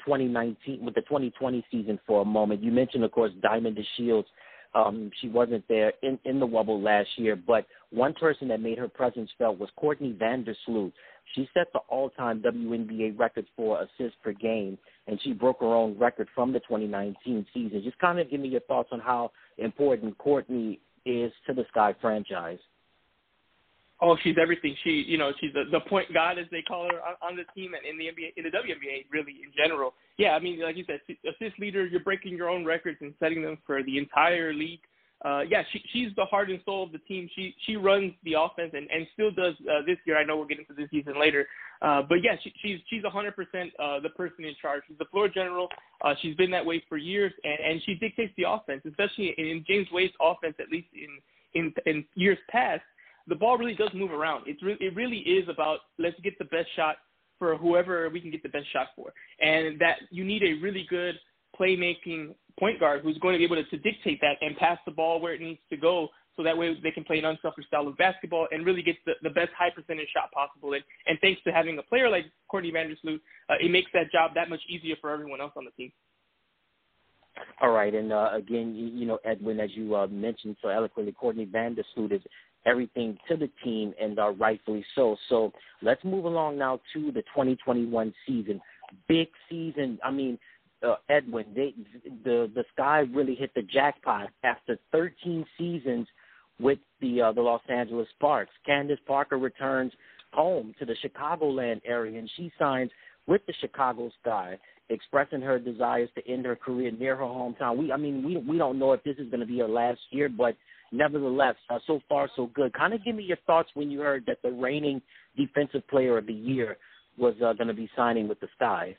2020 season for a moment. You mentioned, of course, Diamond DeShields. She wasn't there in the wobble last year, but one person that made her presence felt was Courtney Vandersloot. She set the all-time WNBA record for assists per game, and she broke her own record from the 2019 season. Just kind of give me your thoughts on how important Courtney is to the Sky franchise. Oh, she's everything. She's the point guard, as they call her, on the team and in the NBA, in the WNBA, really in general. Yeah, I mean, like you said, assist leader. You're breaking your own records and setting them for the entire league. She's the heart and soul of the team. She runs the offense and still does this year. I know we'll get into this season later, but yeah, she's 100% the person in charge. She's the floor general. She's been that way for years, and she dictates the offense, especially in James Wade's offense. At least in years past, the ball really does move around. It really is about let's get the best shot for whoever we can get the best shot for, and that you need a really good playmaking point guard who's going to be able to dictate that and pass the ball where it needs to go, so that way they can play an unselfish style of basketball and really get the best high percentage shot possible. And thanks to having a player like Courtney Vandersloot, it makes that job that much easier for everyone else on the team. All right, and again, Edwin, as you mentioned so eloquently, Courtney Vandersloot is everything to the team, and rightfully so. So let's move along now to the 2021 season. Big season. I mean, Edwin, the Sky really hit the jackpot after 13 seasons with the Los Angeles Sparks. Candace Parker returns home to the Chicagoland area, and she signs with the Chicago Sky, expressing her desires to end her career near her hometown. We don't know if this is going to be her last year, but nevertheless, so far so good. Kind of give me your thoughts when you heard that the reigning Defensive Player of the Year was going to be signing with the Sky.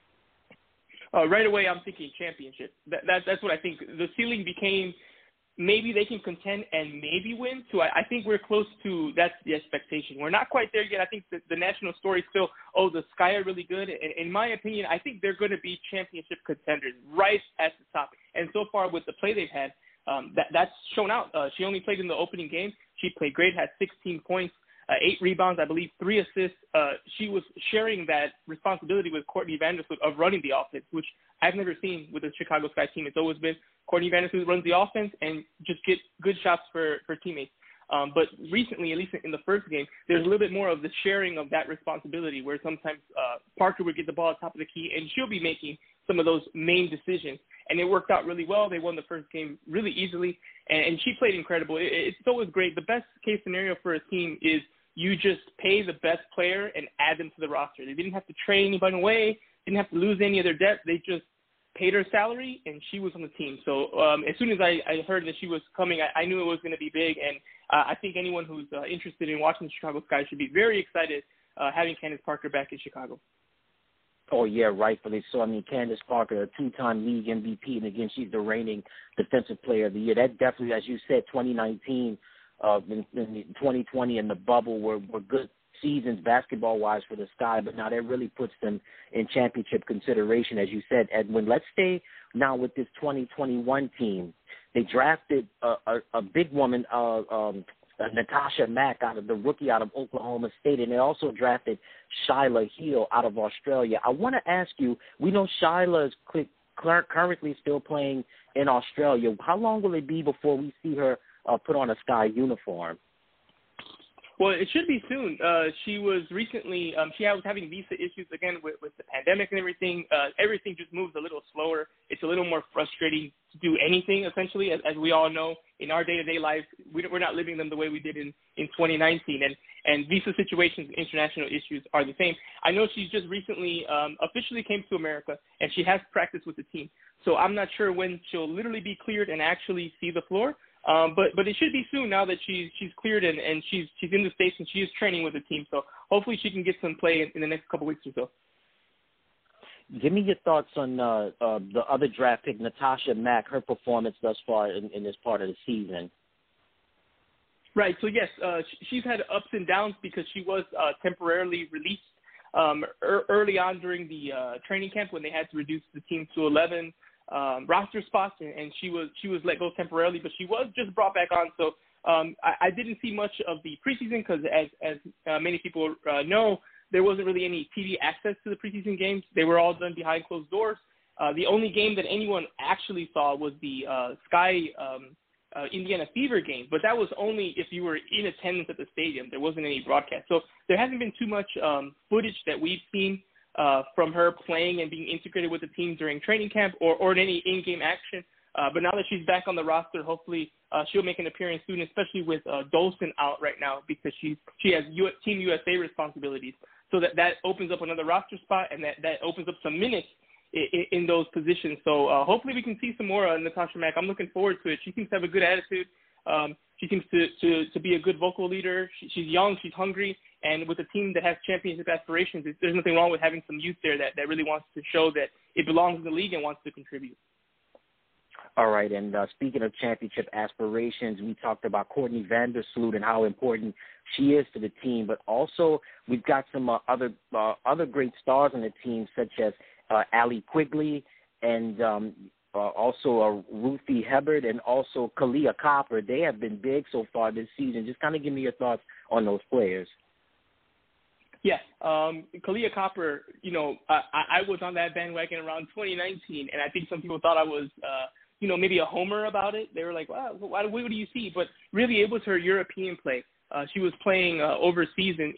Right away, I'm thinking championship. That's what I think. The ceiling became maybe they can contend and maybe win. So I think we're close to that's the expectation. We're not quite there yet. I think the national story is still, the Sky are really good. And in my opinion, I think they're going to be championship contenders right at the top. And so far with the play they've had, that's shown out. She only played in the opening game. She played great, had 16 points. 8 rebounds, I believe, 3 assists. She was sharing that responsibility with Courtney Vandersloot of running the offense, which I've never seen with the Chicago Sky team. It's always been Courtney Vandersloot runs the offense and just get good shots for teammates. But recently, at least in the first game, there's a little bit more of the sharing of that responsibility where sometimes Parker would get the ball at the top of the key and she'll be making some of those main decisions. And it worked out really well. They won the first game really easily, and she played incredible. It's always great. The best case scenario for a team is you just pay the best player and add them to the roster. They didn't have to trade anybody away, didn't have to lose any of their depth. They just paid her salary, and she was on the team. So as soon as I heard that she was coming, I knew it was going to be big, and I think anyone who's interested in watching the Chicago Sky should be very excited having Candace Parker back in Chicago. Oh, yeah, rightfully so. I mean, Candace Parker, a 2-time league MVP, and again, she's the reigning Defensive Player of the Year. That definitely, as you said, 2019, in 2020 and the bubble were good seasons basketball-wise for the Sky, but now that really puts them in championship consideration, as you said, Edwin. Let's stay now with this 2021 team. They drafted a big woman, Natasha Mack, the rookie out of Oklahoma State, and they also drafted Shyla Hill out of Australia. I want to ask you, we know Shyla is currently still playing in Australia. How long will it be before we see her put on a Sky uniform? Well, it should be soon. She was recently, she was having visa issues again with the pandemic and everything. Everything just moves a little slower. It's a little more frustrating to do anything, essentially, as we all know. In our day-to-day life, we're not living them the way we did in 2019. And visa situations and international issues are the same. I know she's just recently officially came to America, and she has practiced with the team. So I'm not sure when she'll literally be cleared and actually see the floor. But it should be soon now that she's cleared and she's in the States and she is training with the team. So hopefully she can get some play in the next couple weeks or so. Give me your thoughts on the other draft pick, Natasha Mack, her performance thus far in this part of the season. Right. So, yes, she's had ups and downs because she was temporarily released early on during the training camp when they had to reduce the team to 11 roster spots, and she was let go temporarily, but she was just brought back on. So I didn't see much of the preseason because, as many people know, there wasn't really any TV access to the preseason games. They were all done behind closed doors. The only game that anyone actually saw was the Sky Indiana Fever game, but that was only if you were in attendance at the stadium. There wasn't any broadcast. So there hasn't been too much footage that we've seen from her playing and being integrated with the team during training camp or in any in-game action. But now that she's back on the roster, hopefully she'll make an appearance soon, especially with Dolson out right now because she has Team USA responsibilities. So that opens up another roster spot, and that opens up some minutes in those positions. So hopefully we can see some more Natasha Mack. I'm looking forward to it. She seems to have a good attitude. She seems to be a good vocal leader. She's young. She's hungry. And with a team that has championship aspirations, there's nothing wrong with having some youth there that really wants to show that it belongs in the league and wants to contribute. All right, and speaking of championship aspirations, we talked about Courtney Vandersloot and how important she is to the team, but also we've got some other great stars on the team, such as Allie Quigley and also Ruthie Hebert and also Kalia Copper. They have been big so far this season. Just kind of give me your thoughts on those players. Yeah, Kalia Copper, I was on that bandwagon around 2019, and I think some people thought I was, maybe a homer about it. They were like, wow, what do you see? But really, it was her European play. She was playing overseas in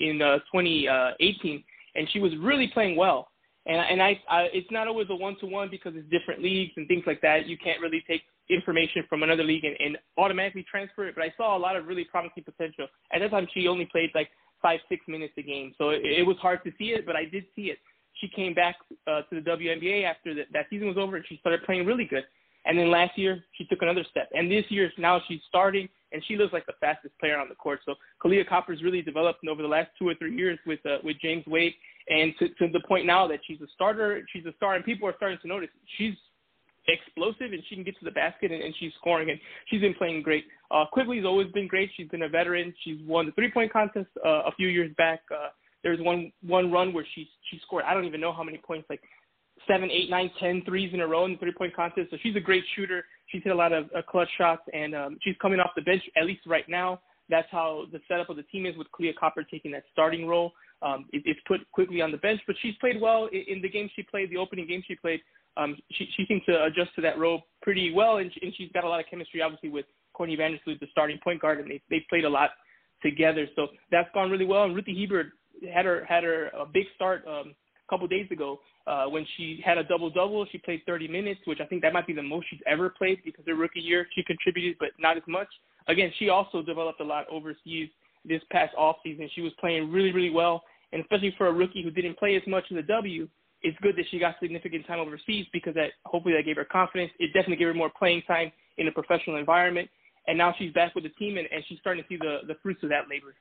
2018, and she was really playing well. And I it's not always a one-to-one because it's different leagues and things like that. You can't really take information from another league and automatically transfer it. But I saw a lot of really promising potential. At that time, she only played like 5-6 minutes a game. So it was hard to see it, but I did see it. She came back to the WNBA after that season was over, and she started playing really good. And then last year, she took another step. And this year, now she's starting, and she looks like the fastest player on the court. So Kalia Copper's really developed over the last 2 or 3 years with James Wade, and to the point now that she's a starter, she's a star, and people are starting to notice she's explosive, and she can get to the basket, and she's scoring, and she's been playing great. Quigley's always been great. She's been a veteran. She's won the three-point contest a few years back. There's one run where she scored, I don't even know how many points, like 7, 8, 9, 10 threes in a row in the three-point contest. So she's a great shooter. She's hit a lot of clutch shots, and she's coming off the bench, at least right now. That's how the setup of the team is with Kalia Copper taking that starting role. It's put Quigley on the bench, but she's played well in the game she played, the opening game she played. She seems to adjust to that role pretty well, and she's got a lot of chemistry, obviously, with Courtney Vandersloot, the starting point guard, and they've played a lot together. So that's gone really well. And Ruthie Hebert had her a big start a couple days ago when she had a double-double. She played 30 minutes, which I think that might be the most she's ever played because her rookie year she contributed, but not as much. Again, she also developed a lot overseas this past offseason. She was playing really, really well, and especially for a rookie who didn't play as much in the W, it's good that she got significant time overseas because hopefully that gave her confidence. It definitely gave her more playing time in a professional environment, and now she's back with the team, and she's starting to see the fruits of that labor.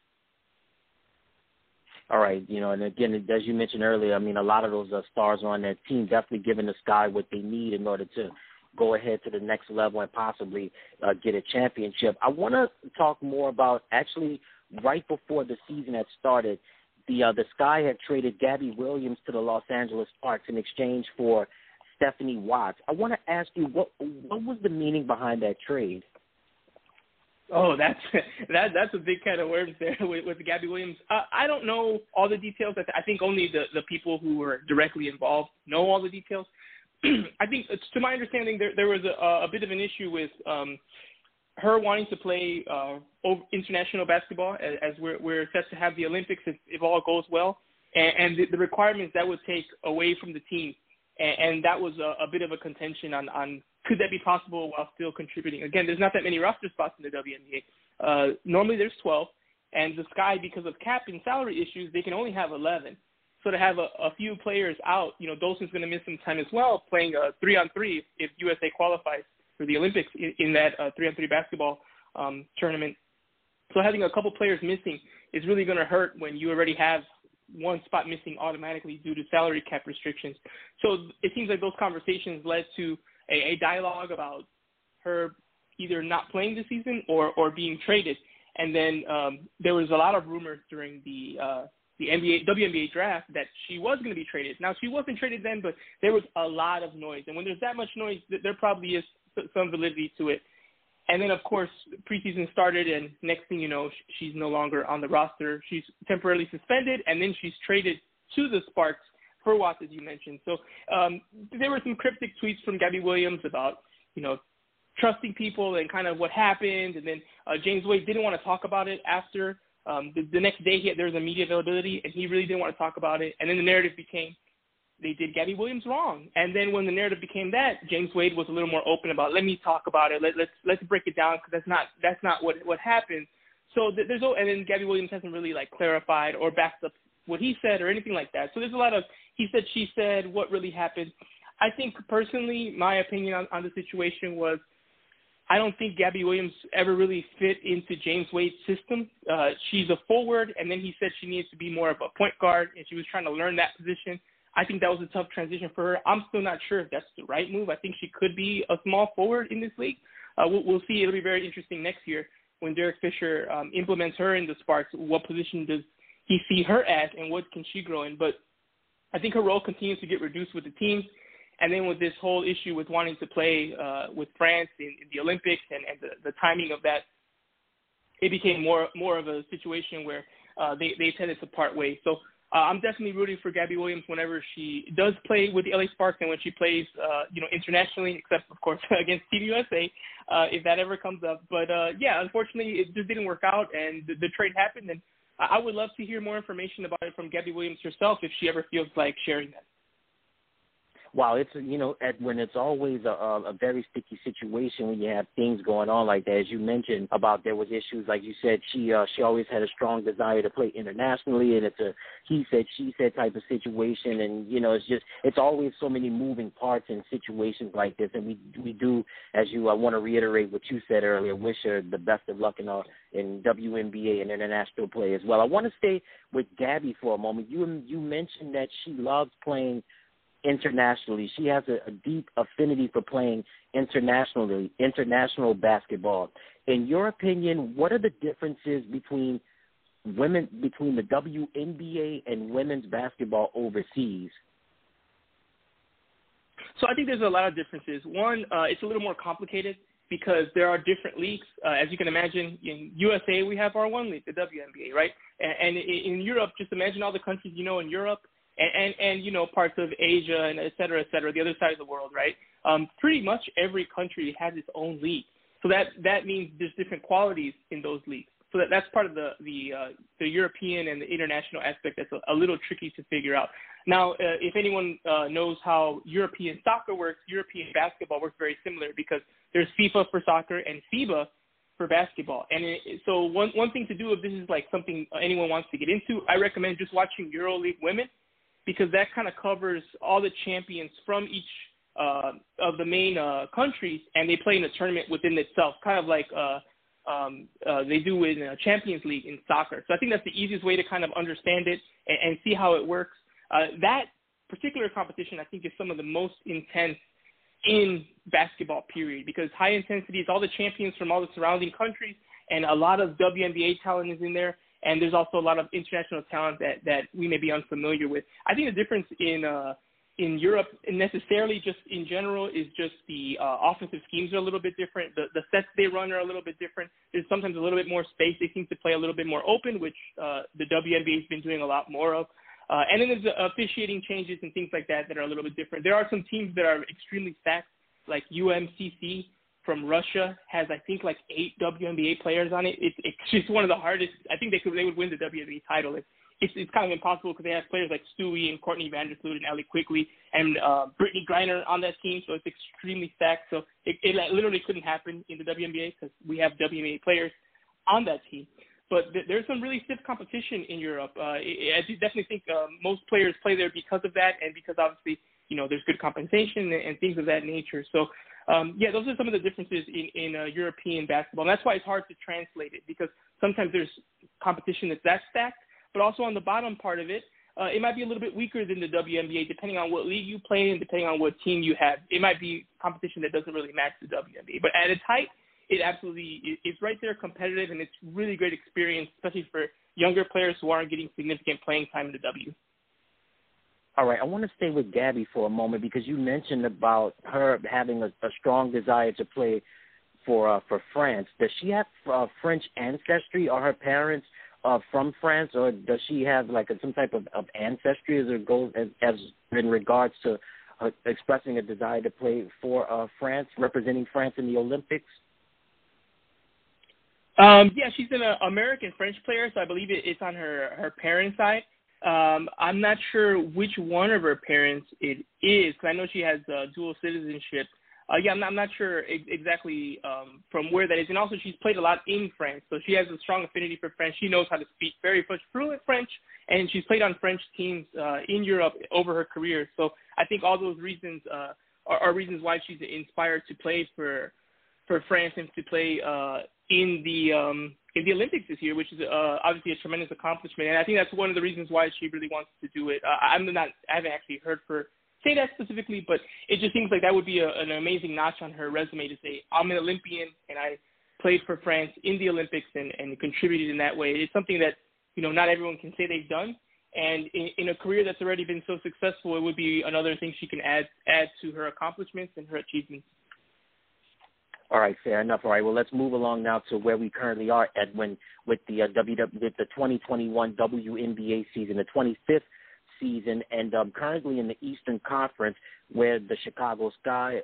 All right, and again, as you mentioned earlier, I mean, a lot of those stars on that team definitely giving the Sky what they need in order to go ahead to the next level and possibly get a championship. I want to talk more about actually right before the season had started, the Sky had traded Gabby Williams to the Los Angeles Sparks in exchange for Stephanie Watts. I want to ask you, what was the meaning behind that trade? Oh, that's a big can of worms there with Gabby Williams. I don't know all the details. I think only the people who were directly involved know all the details. I think, to my understanding, there was a bit of an issue with her wanting to play international basketball as we're set to have the Olympics if all goes well, and the requirements that would take away from the team. And that was a bit of a contention on could that be possible while still contributing. Again, there's not that many roster spots in the WNBA. Normally there's 12, and the Sky, because of cap and salary issues, they can only have 11. So to have a few players out, Dolson's going to miss some time as well, playing 3-on-3 if USA qualifies for the Olympics in that 3-on-3 basketball tournament. So having a couple players missing is really going to hurt when you already have one spot missing automatically due to salary cap restrictions. So it seems like those conversations led to a dialogue about her either not playing this season or being traded. And then there was a lot of rumors during the WNBA draft that she was going to be traded. Now, she wasn't traded then, but there was a lot of noise. And when there's that much noise, there probably is some validity to it. And then, of course, preseason started, and next thing you know, she's no longer on the roster. She's temporarily suspended, and then she's traded to the Sparks for Watts, as you mentioned. So there were some cryptic tweets from Gabby Williams about, trusting people and kind of what happened. And then James Wade didn't want to talk about it after. The next day there was a media availability, and he really didn't want to talk about it. And then the narrative became they did Gabby Williams wrong. And then when the narrative became that, James Wade was a little more open about, let me talk about it. Let's break it down because that's not what happened. So and then Gabby Williams hasn't really like clarified or backed up what he said or anything like that. So there's a lot of he said, she said, what really happened. I think personally, my opinion on the situation was, I don't think Gabby Williams ever really fit into James Wade's system. She's a forward, and then he said she needs to be more of a point guard, and she was trying to learn that position. I think that was a tough transition for her. I'm still not sure if that's the right move. I think she could be a small forward in this league. We'll see. It'll be very interesting next year when Derek Fisher implements her in the Sparks. What position does he see her at, and what can she grow in? But I think her role continues to get reduced with the teams. And then with this whole issue with wanting to play with France in the Olympics and the timing of that, it became more of a situation where they tended to part ways. So I'm definitely rooting for Gabby Williams whenever she does play with the LA Sparks and when she plays, internationally, except, of course, against Team USA, if that ever comes up. But, unfortunately, it just didn't work out, and the trade happened. And I would love to hear more information about it from Gabby Williams herself if she ever feels like sharing that. Wow, it's when it's always a very sticky situation when you have things going on like that. As you mentioned about there was issues, like you said, she always had a strong desire to play internationally, and it's a he said she said type of situation, and it's always so many moving parts in situations like this. And we do, as I want to reiterate what you said earlier, wish her the best of luck in WNBA and international play as well. I want to stay with Gabby for a moment. You mentioned that she loves playing internationally. She has a deep affinity for playing international basketball. In your opinion, what are the differences between the WNBA and women's basketball overseas? So I think there's a lot of differences. One, it's a little more complicated because there are different leagues. As you can imagine, in USA, we have our one league, the WNBA, right? And in Europe, just imagine all the countries in Europe, and parts of Asia and et cetera, the other side of the world, right? Pretty much every country has its own league. So that means there's different qualities in those leagues. So that's part of the European and the international aspect that's a little tricky to figure out. Now, if anyone knows how European soccer works, European basketball works very similar because there's FIFA for soccer and FIBA for basketball. And so one thing to do if this is like something anyone wants to get into, I recommend just watching EuroLeague Women, because that kind of covers all the champions from each of the main countries, and they play in a tournament within itself, kind of like they do in a Champions League in soccer. So I think that's the easiest way to kind of understand it and see how it works. That particular competition, I think, is some of the most intense in basketball, period, because high intensity is all the champions from all the surrounding countries, and a lot of WNBA talent is in there. And there's also a lot of international talent that we may be unfamiliar with. I think the difference in Europe, necessarily just in general, is just the offensive schemes are a little bit different. The sets they run are a little bit different. There's sometimes a little bit more space. They seem to play a little bit more open, which the WNBA has been doing a lot more of. And then there's officiating changes and things like that are a little bit different. There are some teams that are extremely stacked, like UMCC from Russia has, I think, like 8 WNBA players on it. It's just one of the hardest. I think they would win the WNBA title. It's kind of impossible because they have players like Stewie and Courtney Vandersloot and Ellie Quigley and Brittany Griner on that team, so it's extremely stacked. So it literally couldn't happen in the WNBA because we have WNBA players on that team. But there's some really stiff competition in Europe. I definitely think most players play there because of that, and because obviously there's good compensation and things of that nature. So those are some of the differences in European basketball. And that's why it's hard to translate it, because sometimes there's competition that's that stacked, but also on the bottom part of it, it might be a little bit weaker than the WNBA, depending on what league you play in, depending on what team you have. It might be competition that doesn't really match the WNBA. But at its height, it absolutely is right there competitive, and it's really great experience, especially for younger players who aren't getting significant playing time in the W. All right, I want to stay with Gabby for a moment, because you mentioned about her having a strong desire to play for France. Does she have French ancestry? Are her parents from France, or does she have like some type of ancestry as it goes as in regards to expressing a desire to play for France, representing France in the Olympics? She's an American French player, so I believe it's on her parents' side. I'm not sure which one of her parents it is, because I know she has dual citizenship. I'm not sure exactly from where that is. And also, she's played a lot in France, so she has a strong affinity for French. She knows how to speak very much fluent French, and she's played on French teams in Europe over her career. So I think all those reasons are reasons why she's inspired to play for France and to play in the Olympics this year, which is obviously a tremendous accomplishment. And I think that's one of the reasons why she really wants to do it. I haven't actually heard her say that specifically, but it just seems like that would be an amazing notch on her resume to say, I'm an Olympian and I played for France in the Olympics and contributed in that way. It's something that, not everyone can say they've done. And in a career that's already been so successful, it would be another thing she can add to her accomplishments and her achievements. All right, fair enough. All right, well, let's move along now to where we currently are, Edwin, with the 2021 WNBA season, the 25th season, and currently in the Eastern Conference, where the Chicago Sky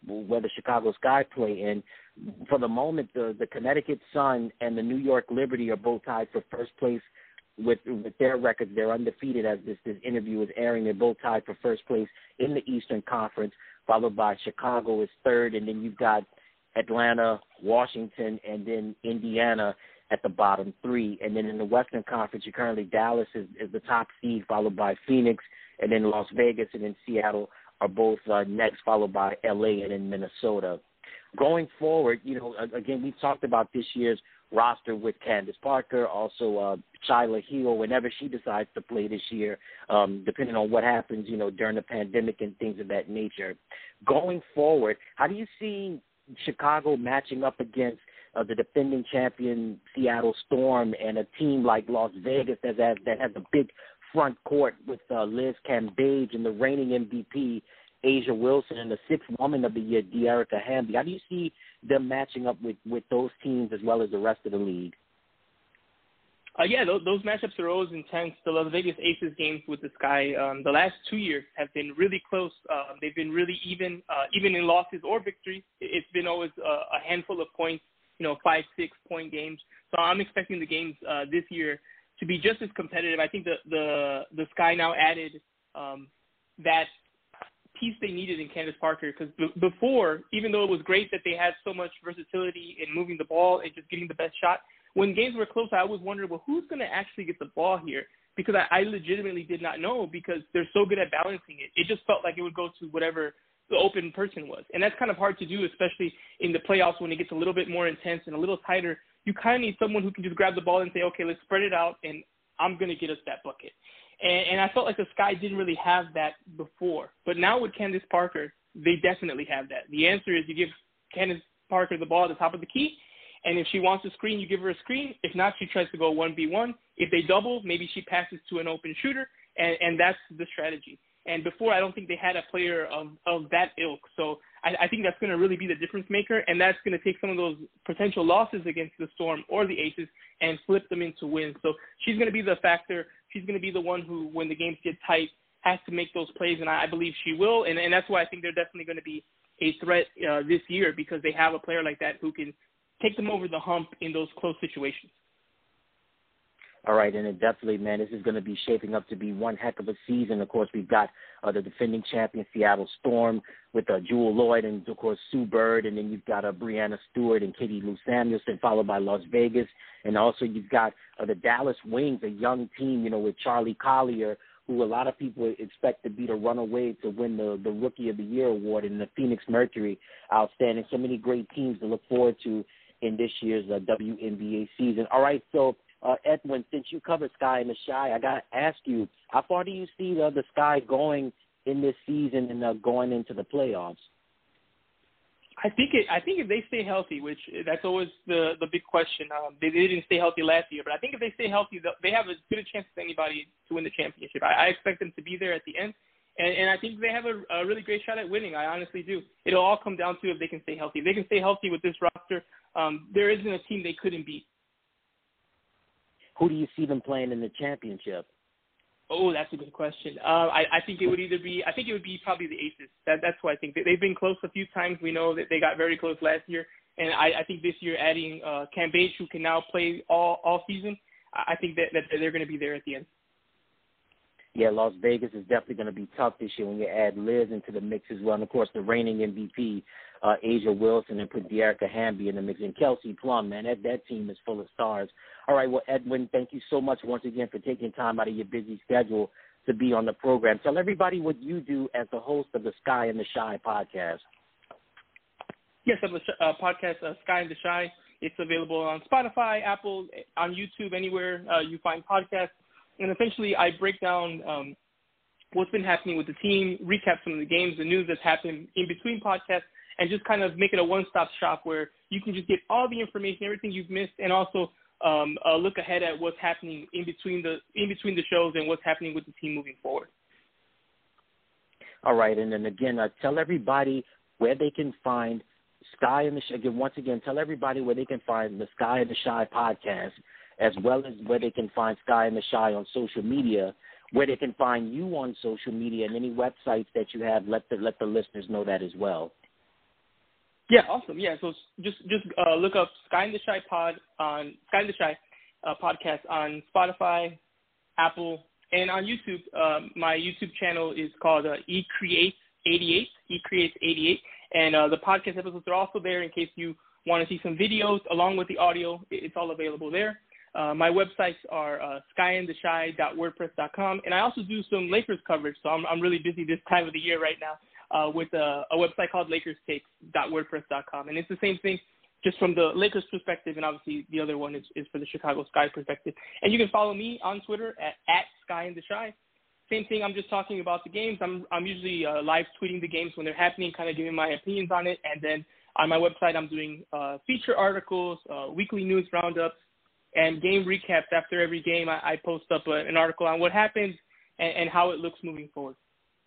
play in. For the moment, the Connecticut Sun and the New York Liberty are both tied for first place with their records. They're undefeated as this interview is airing. They're both tied for first place in the Eastern Conference, followed by Chicago is third, and then you've got Atlanta, Washington, and then Indiana at the bottom three. And then in the Western Conference, currently Dallas is the top seed, followed by Phoenix, and then Las Vegas and then Seattle are both next, followed by L.A. and then Minnesota. Going forward, again, we talked about this year's roster with Candace Parker, also Shyla Hill, whenever she decides to play this year, depending on what happens, during the pandemic and things of that nature. Going forward, how do you see Chicago matching up against the defending champion Seattle Storm and a team like Las Vegas that has a big front court with Liz Cambage and the reigning MVP Asia Wilson and the sixth woman of the year De'Arica Hamby? How do you see them matching up with those teams as well as the rest of the league? Those matchups are always intense. The Las Vegas Aces games with the Sky, the last 2 years have been really close. They've been really even in losses or victories. It's been always a handful of points, 5-6 point games. So I'm expecting the games this year to be just as competitive. I think the Sky now added that piece they needed in Candace Parker, because before, even though it was great that they had so much versatility in moving the ball and just getting the best shot, when games were close, I always wondered, well, who's going to actually get the ball here? Because I legitimately did not know, because they're so good at balancing it. It just felt like it would go to whatever the open person was. And that's kind of hard to do, especially in the playoffs when it gets a little bit more intense and a little tighter. You kind of need someone who can just grab the ball and say, okay, let's spread it out, and I'm going to get us that bucket. And I felt like the Sky didn't really have that before. But now with Candace Parker, they definitely have that. The answer is you give Candace Parker the ball at the top of the key, and if she wants a screen, you give her a screen. If not, she tries to go 1v1. If they double, maybe she passes to an open shooter, and that's the strategy. And before, I don't think they had a player of that ilk. So I think that's going to really be the difference maker, and that's going to take some of those potential losses against the Storm or the Aces and flip them into wins. So she's going to be the factor. She's going to be the one who, when the games get tight, has to make those plays, and I believe she will. And that's why I think they're definitely going to be a threat this year, because they have a player like that who can take them over the hump in those close situations. All right, and it definitely, man, this is going to be shaping up to be one heck of a season. Of course, we've got the defending champion Seattle Storm with Jewel Lloyd and, of course, Sue Bird, and then you've got Brianna Stewart and Katie Lou Samuelson, followed by Las Vegas. And also you've got the Dallas Wings, a young team, with Charlie Collier, who a lot of people expect to be the runaway to win the Rookie of the Year award, and the Phoenix Mercury, outstanding. So many great teams to look forward to in this year's WNBA season. All right, so Edwin, since you cover Sky and the Shy, I got to ask you, how far do you see the Sky going in this season and going into the playoffs? I think if they stay healthy, which that's always the big question. They didn't stay healthy last year, but I think if they stay healthy, they have as good a chance as anybody to win the championship. I expect them to be there at the end, and I think they have a really great shot at winning. I honestly do. It'll all come down to if they can stay healthy. If they can stay healthy with this roster, there isn't a team they couldn't beat. Who do you see them playing in the championship? Oh, that's a good question. I think it would be probably the Aces. That's what I think. They've been close a few times. We know that they got very close last year. And I think this year adding Cambage, who can now play all season, I think that they're going to be there at the end. Yeah, Las Vegas is definitely going to be tough this year when you add Liz into the mix as well. And, of course, the reigning MVP, Asia Wilson, and put Dearica Hamby in the mix. And Kelsey Plum, man, that team is full of stars. All right, well, Edwin, thank you so much once again for taking time out of your busy schedule to be on the program. Tell everybody what you do as the host of the Sky and the Shy podcast. Yes, I have a podcast, Sky and the Shy. It's available on Spotify, Apple, on YouTube, anywhere you find podcasts. And essentially, I break down what's been happening with the team, recap some of the games, the news that's happened in between podcasts, and just kind of make it a one-stop shop where you can just get all the information, everything you've missed, and also look ahead at what's happening in between the shows and what's happening with the team moving forward. All right, and then again, tell everybody where they can find Sky and the Shy. Once again, tell everybody where they can find the Sky and the Shy podcast, as well as where they can find Sky and the Shy on social media, where they can find you on social media, and any websites that you have. Let the listeners know that as well. Yeah, awesome. Yeah, so just look up Sky and the Shy pod on Sky and the Shy podcast on Spotify, Apple, and on YouTube. My YouTube channel is called eCreates88. eCreates88. And the podcast episodes are also there in case you want to see some videos along with the audio. It's all available there. My websites are skyandtheshy.wordpress.com. And I also do some Lakers coverage, so I'm really busy this time of the year right now with a website called LakersTakes.wordpress.com. And it's the same thing, just from the Lakers perspective, and obviously the other one is for the Chicago Sky perspective. And you can follow me on Twitter at SkyAndTheShy. Same thing, I'm just talking about the games. I'm usually live tweeting the games when they're happening, kind of giving my opinions on it. And then on my website, I'm doing feature articles, weekly news roundups, and game recaps. After every game, I post up an article on what happened and how it looks moving forward.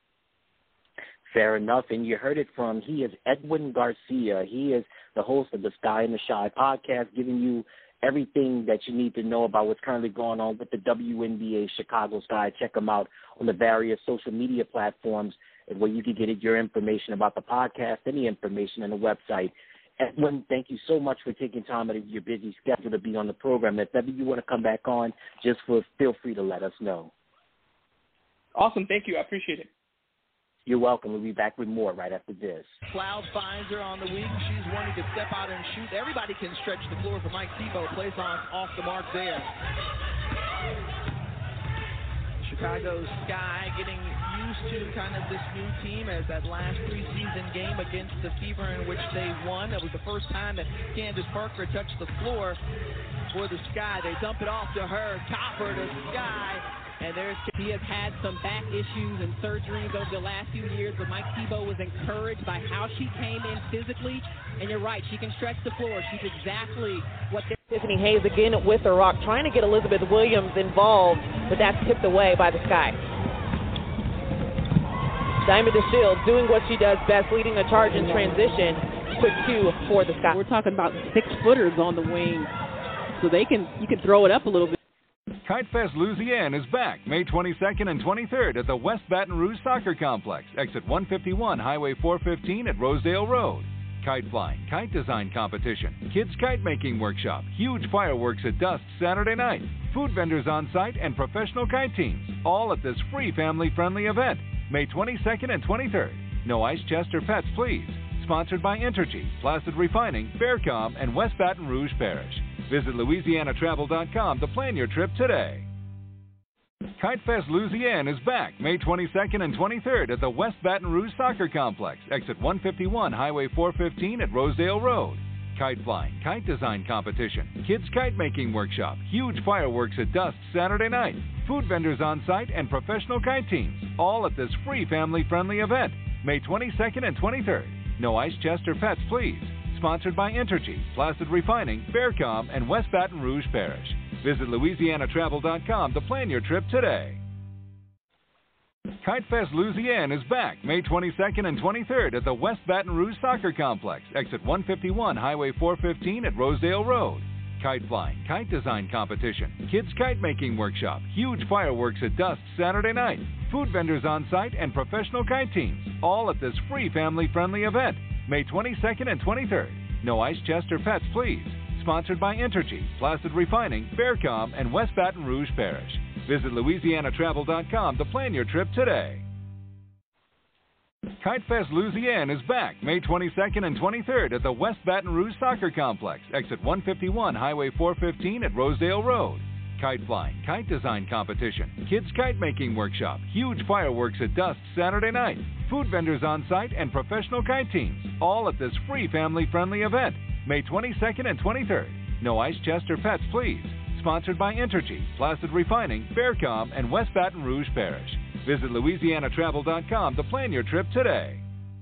Fair enough. And you heard it from, he is Edwin Garcia. He is the host of the Sky and the Shy podcast, giving you everything that you need to know about what's currently going on with the WNBA Chicago Sky. Check them out on the various social media platforms where you can get your information about the podcast, any information on the website. Edwin, thank you so much for taking time out of your busy schedule to be on the program. If ever you want to come back on, feel free to let us know. Awesome. Thank you. I appreciate it. You're welcome. We'll be back with more right after this. Cloud finds her on the wing. She's wanting to step out and shoot. Everybody can stretch the floor for Mike Thibault. Plays off the mark there. Chicago Sky getting used to kind of this new team as that last preseason game against the Fever in which they won. It was the first time that Candace Parker touched the floor for the Sky. They dump it off to her. Topper to Sky. And he has had some back issues and surgeries over the last few years, but Mike Thibault was encouraged by how she came in physically. And you're right, she can stretch the floor. She's exactly what Tiffany Hayes again with the rock, trying to get Elizabeth Williams involved, but that's tipped away by the Sky. Diamond DeShield doing what she does best, leading the charge in transition. Quick two for the Sky. We're talking about 6-footers on the wing, so you can throw it up a little bit. Kite Fest Louisiana is back May 22nd and 23rd at the West Baton Rouge Soccer Complex, exit 151, Highway 415 at Rosedale Road. Kite flying, kite design competition, kids kite making workshop, huge fireworks at dusk Saturday night, food vendors on site, and professional kite teams, all at this free family-friendly event, May 22nd and 23rd. No ice chest or pets, please. Sponsored by Entergy, Placid Refining, Faircom, and West Baton Rouge Parish. Visit LouisianaTravel.com to plan your trip today. Kite Fest Louisiana is back May 22nd and 23rd at the West Baton Rouge Soccer Complex, exit 151, Highway 415 at Rosedale Road. Kite flying, kite design competition, kids kite making workshop, huge fireworks at dusk Saturday night, food vendors on site, and professional kite teams, all at this free family-friendly event, May 22nd and 23rd. No ice chest or pets, please. Sponsored by Entergy, Placid Refining, Faircom, and West Baton Rouge Parish. Visit LouisianaTravel.com to plan your trip today. Kite Fest Louisiana is back May 22nd and 23rd at the West Baton Rouge Soccer Complex, exit 151, Highway 415 at Rosedale Road. Kite flying, kite design competition, kids kite making workshop, huge fireworks at dusk Saturday night, food vendors on site, and professional kite teams, all at this free family-friendly event, May 22nd and 23rd. No ice chest or pets, please. Sponsored by Entergy, Placid Refining, Faircom, and West Baton Rouge Parish. Visit LouisianaTravel.com to plan your trip today. Kite Fest Louisiana is back May 22nd and 23rd at the West Baton Rouge Soccer Complex, exit 151, Highway 415 at Rosedale Road. Kite flying, kite design competition, kids kite making workshop, huge fireworks at dusk Saturday night, food vendors on site, and professional kite teams, all at this free family-friendly event, May 22nd and 23rd. No ice chest or pets, please. Sponsored by Entergy, Placid Refining, Faircom, and West Baton Rouge Parish. Visit LouisianaTravel.com to plan your trip today.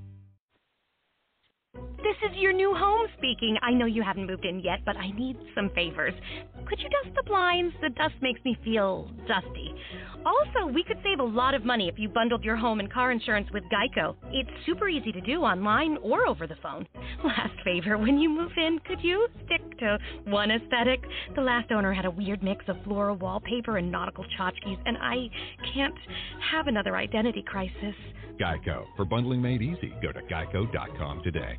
This is your new home speaking. I know you haven't moved in yet, but I need some favors. Could you dust the blinds? The dust makes me feel dusty. Also, we could save a lot of money if you bundled your home and car insurance with Geico. It's super easy to do online or over the phone. Last favor, when you move in, could you stick to one aesthetic? The last owner had a weird mix of floral wallpaper and nautical tchotchkes, and I can't have another identity crisis. Geico. For bundling made easy, go to geico.com today.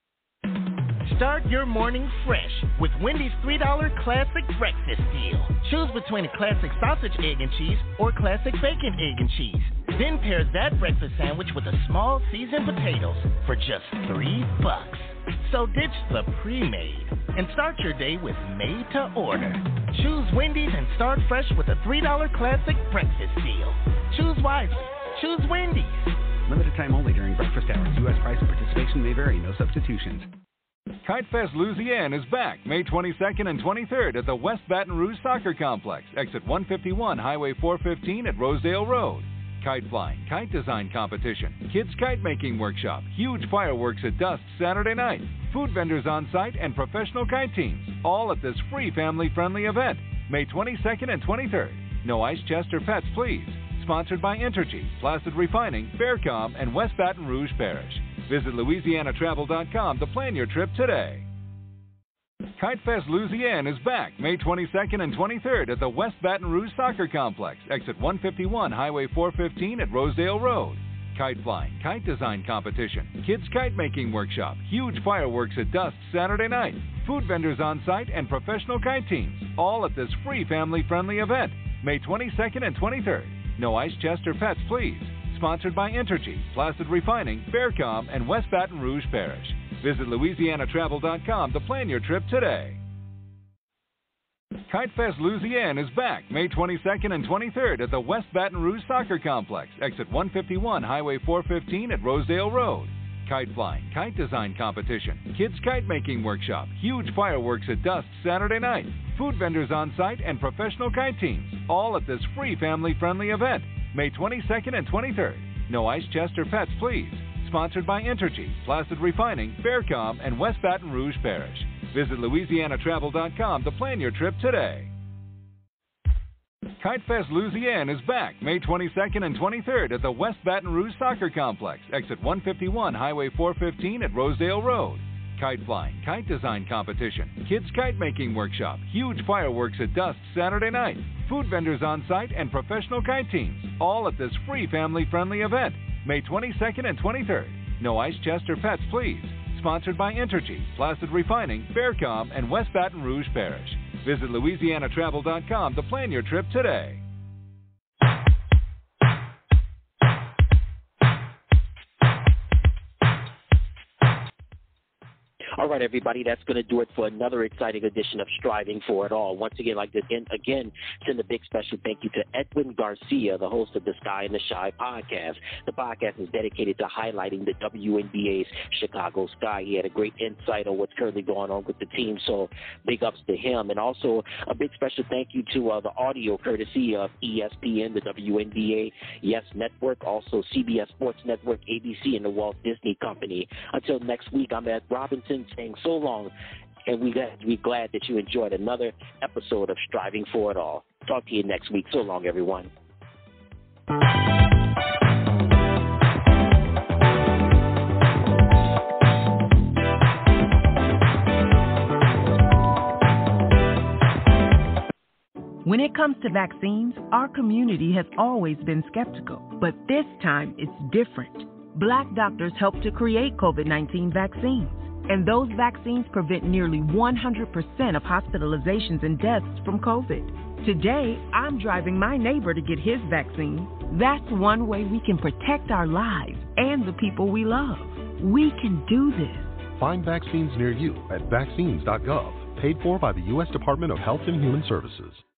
Start your morning fresh with Wendy's $3 Classic Breakfast Deal. Choose between a classic sausage, egg, and cheese or classic bacon, egg, and cheese. Then pair that breakfast sandwich with a small seasoned potatoes for just $3. So ditch the pre-made and start your day with made to order. Choose Wendy's and start fresh with a $3 Classic Breakfast Deal. Choose wisely. Choose Wendy's. Limited time only during breakfast hours. U.S. price and participation may vary. No substitutions. Kite Fest Louisiana is back May 22nd and 23rd at the West Baton Rouge Soccer Complex, exit 151, Highway 415 at Rosedale Road. Kite flying, kite design competition, kids kite making workshop, huge fireworks at dusk Saturday night, food vendors on site, and professional kite teams, all at this free family-friendly event, May 22nd and 23rd. No ice chest or pets, please. Sponsored by Entergy, Placid Refining, Faircom, and West Baton Rouge Parish. Visit LouisianaTravel.com to plan your trip today. Kite Fest Louisiana is back May 22nd and 23rd at the West Baton Rouge Soccer Complex, exit 151, Highway 415 at Rosedale Road. Kite flying, kite design competition, kids kite making workshop, huge fireworks at dusk Saturday night, food vendors on site, and professional kite teams, all at this free family-friendly event, May 22nd and 23rd. No ice chest or pets, please. Sponsored by Entergy, Placid Refining, Faircom, and West Baton Rouge Parish. Visit LouisianaTravel.com to plan your trip today. Kite Fest Louisiana is back May 22nd and 23rd at the West Baton Rouge Soccer Complex, exit 151, Highway 415 at Rosedale Road. Kite flying, kite design competition, kids kite making workshop, huge fireworks at dusk Saturday night, food vendors on site, and professional kite teams, all at this free family-friendly event, May 22nd and 23rd. No ice chest or pets, please. Sponsored by Entergy, Placid Refining, Faircom, and West Baton Rouge Parish. Visit LouisianaTravel.com to plan your trip today. Kite Fest Louisiana is back May 22nd and 23rd at the West Baton Rouge Soccer Complex, exit 151, Highway 415 at Rosedale Road. Kite flying, kite design competition, kids kite making workshop, huge fireworks at dusk Saturday night, food vendors on site, and professional kite teams, all at this free family-friendly event, May 22nd and 23rd. No ice chest or pets, please. Sponsored by Entergy, Placid Refining, Faircom, and West Baton Rouge Parish. Visit LouisianaTravel.com to plan your trip today. All right, everybody, that's going to do it for another exciting edition of Striving for It All. Once again, I'd like to again send a big special thank you to Edwin Garcia, the host of the Sky and the Shy podcast. The podcast is dedicated to highlighting the WNBA's Chicago Sky. He had a great insight on what's currently going on with the team, so big ups to him. And also a big special thank you to the audio courtesy of ESPN, the WNBA Yes Network, also CBS Sports Network, ABC, and the Walt Disney Company. Until next week, I'm Ed Robinson saying so long, and we're glad that you enjoyed another episode of Striving for It All. Talk to you next week. So long, everyone. When it comes to vaccines, our community has always been skeptical, but this time it's different. Black doctors helped to create COVID-19 vaccines, and those vaccines prevent nearly 100% of hospitalizations and deaths from COVID. Today, I'm driving my neighbor to get his vaccine. That's one way we can protect our lives and the people we love. We can do this. Find vaccines near you at vaccines.gov, paid for by the U.S. Department of Health and Human Services.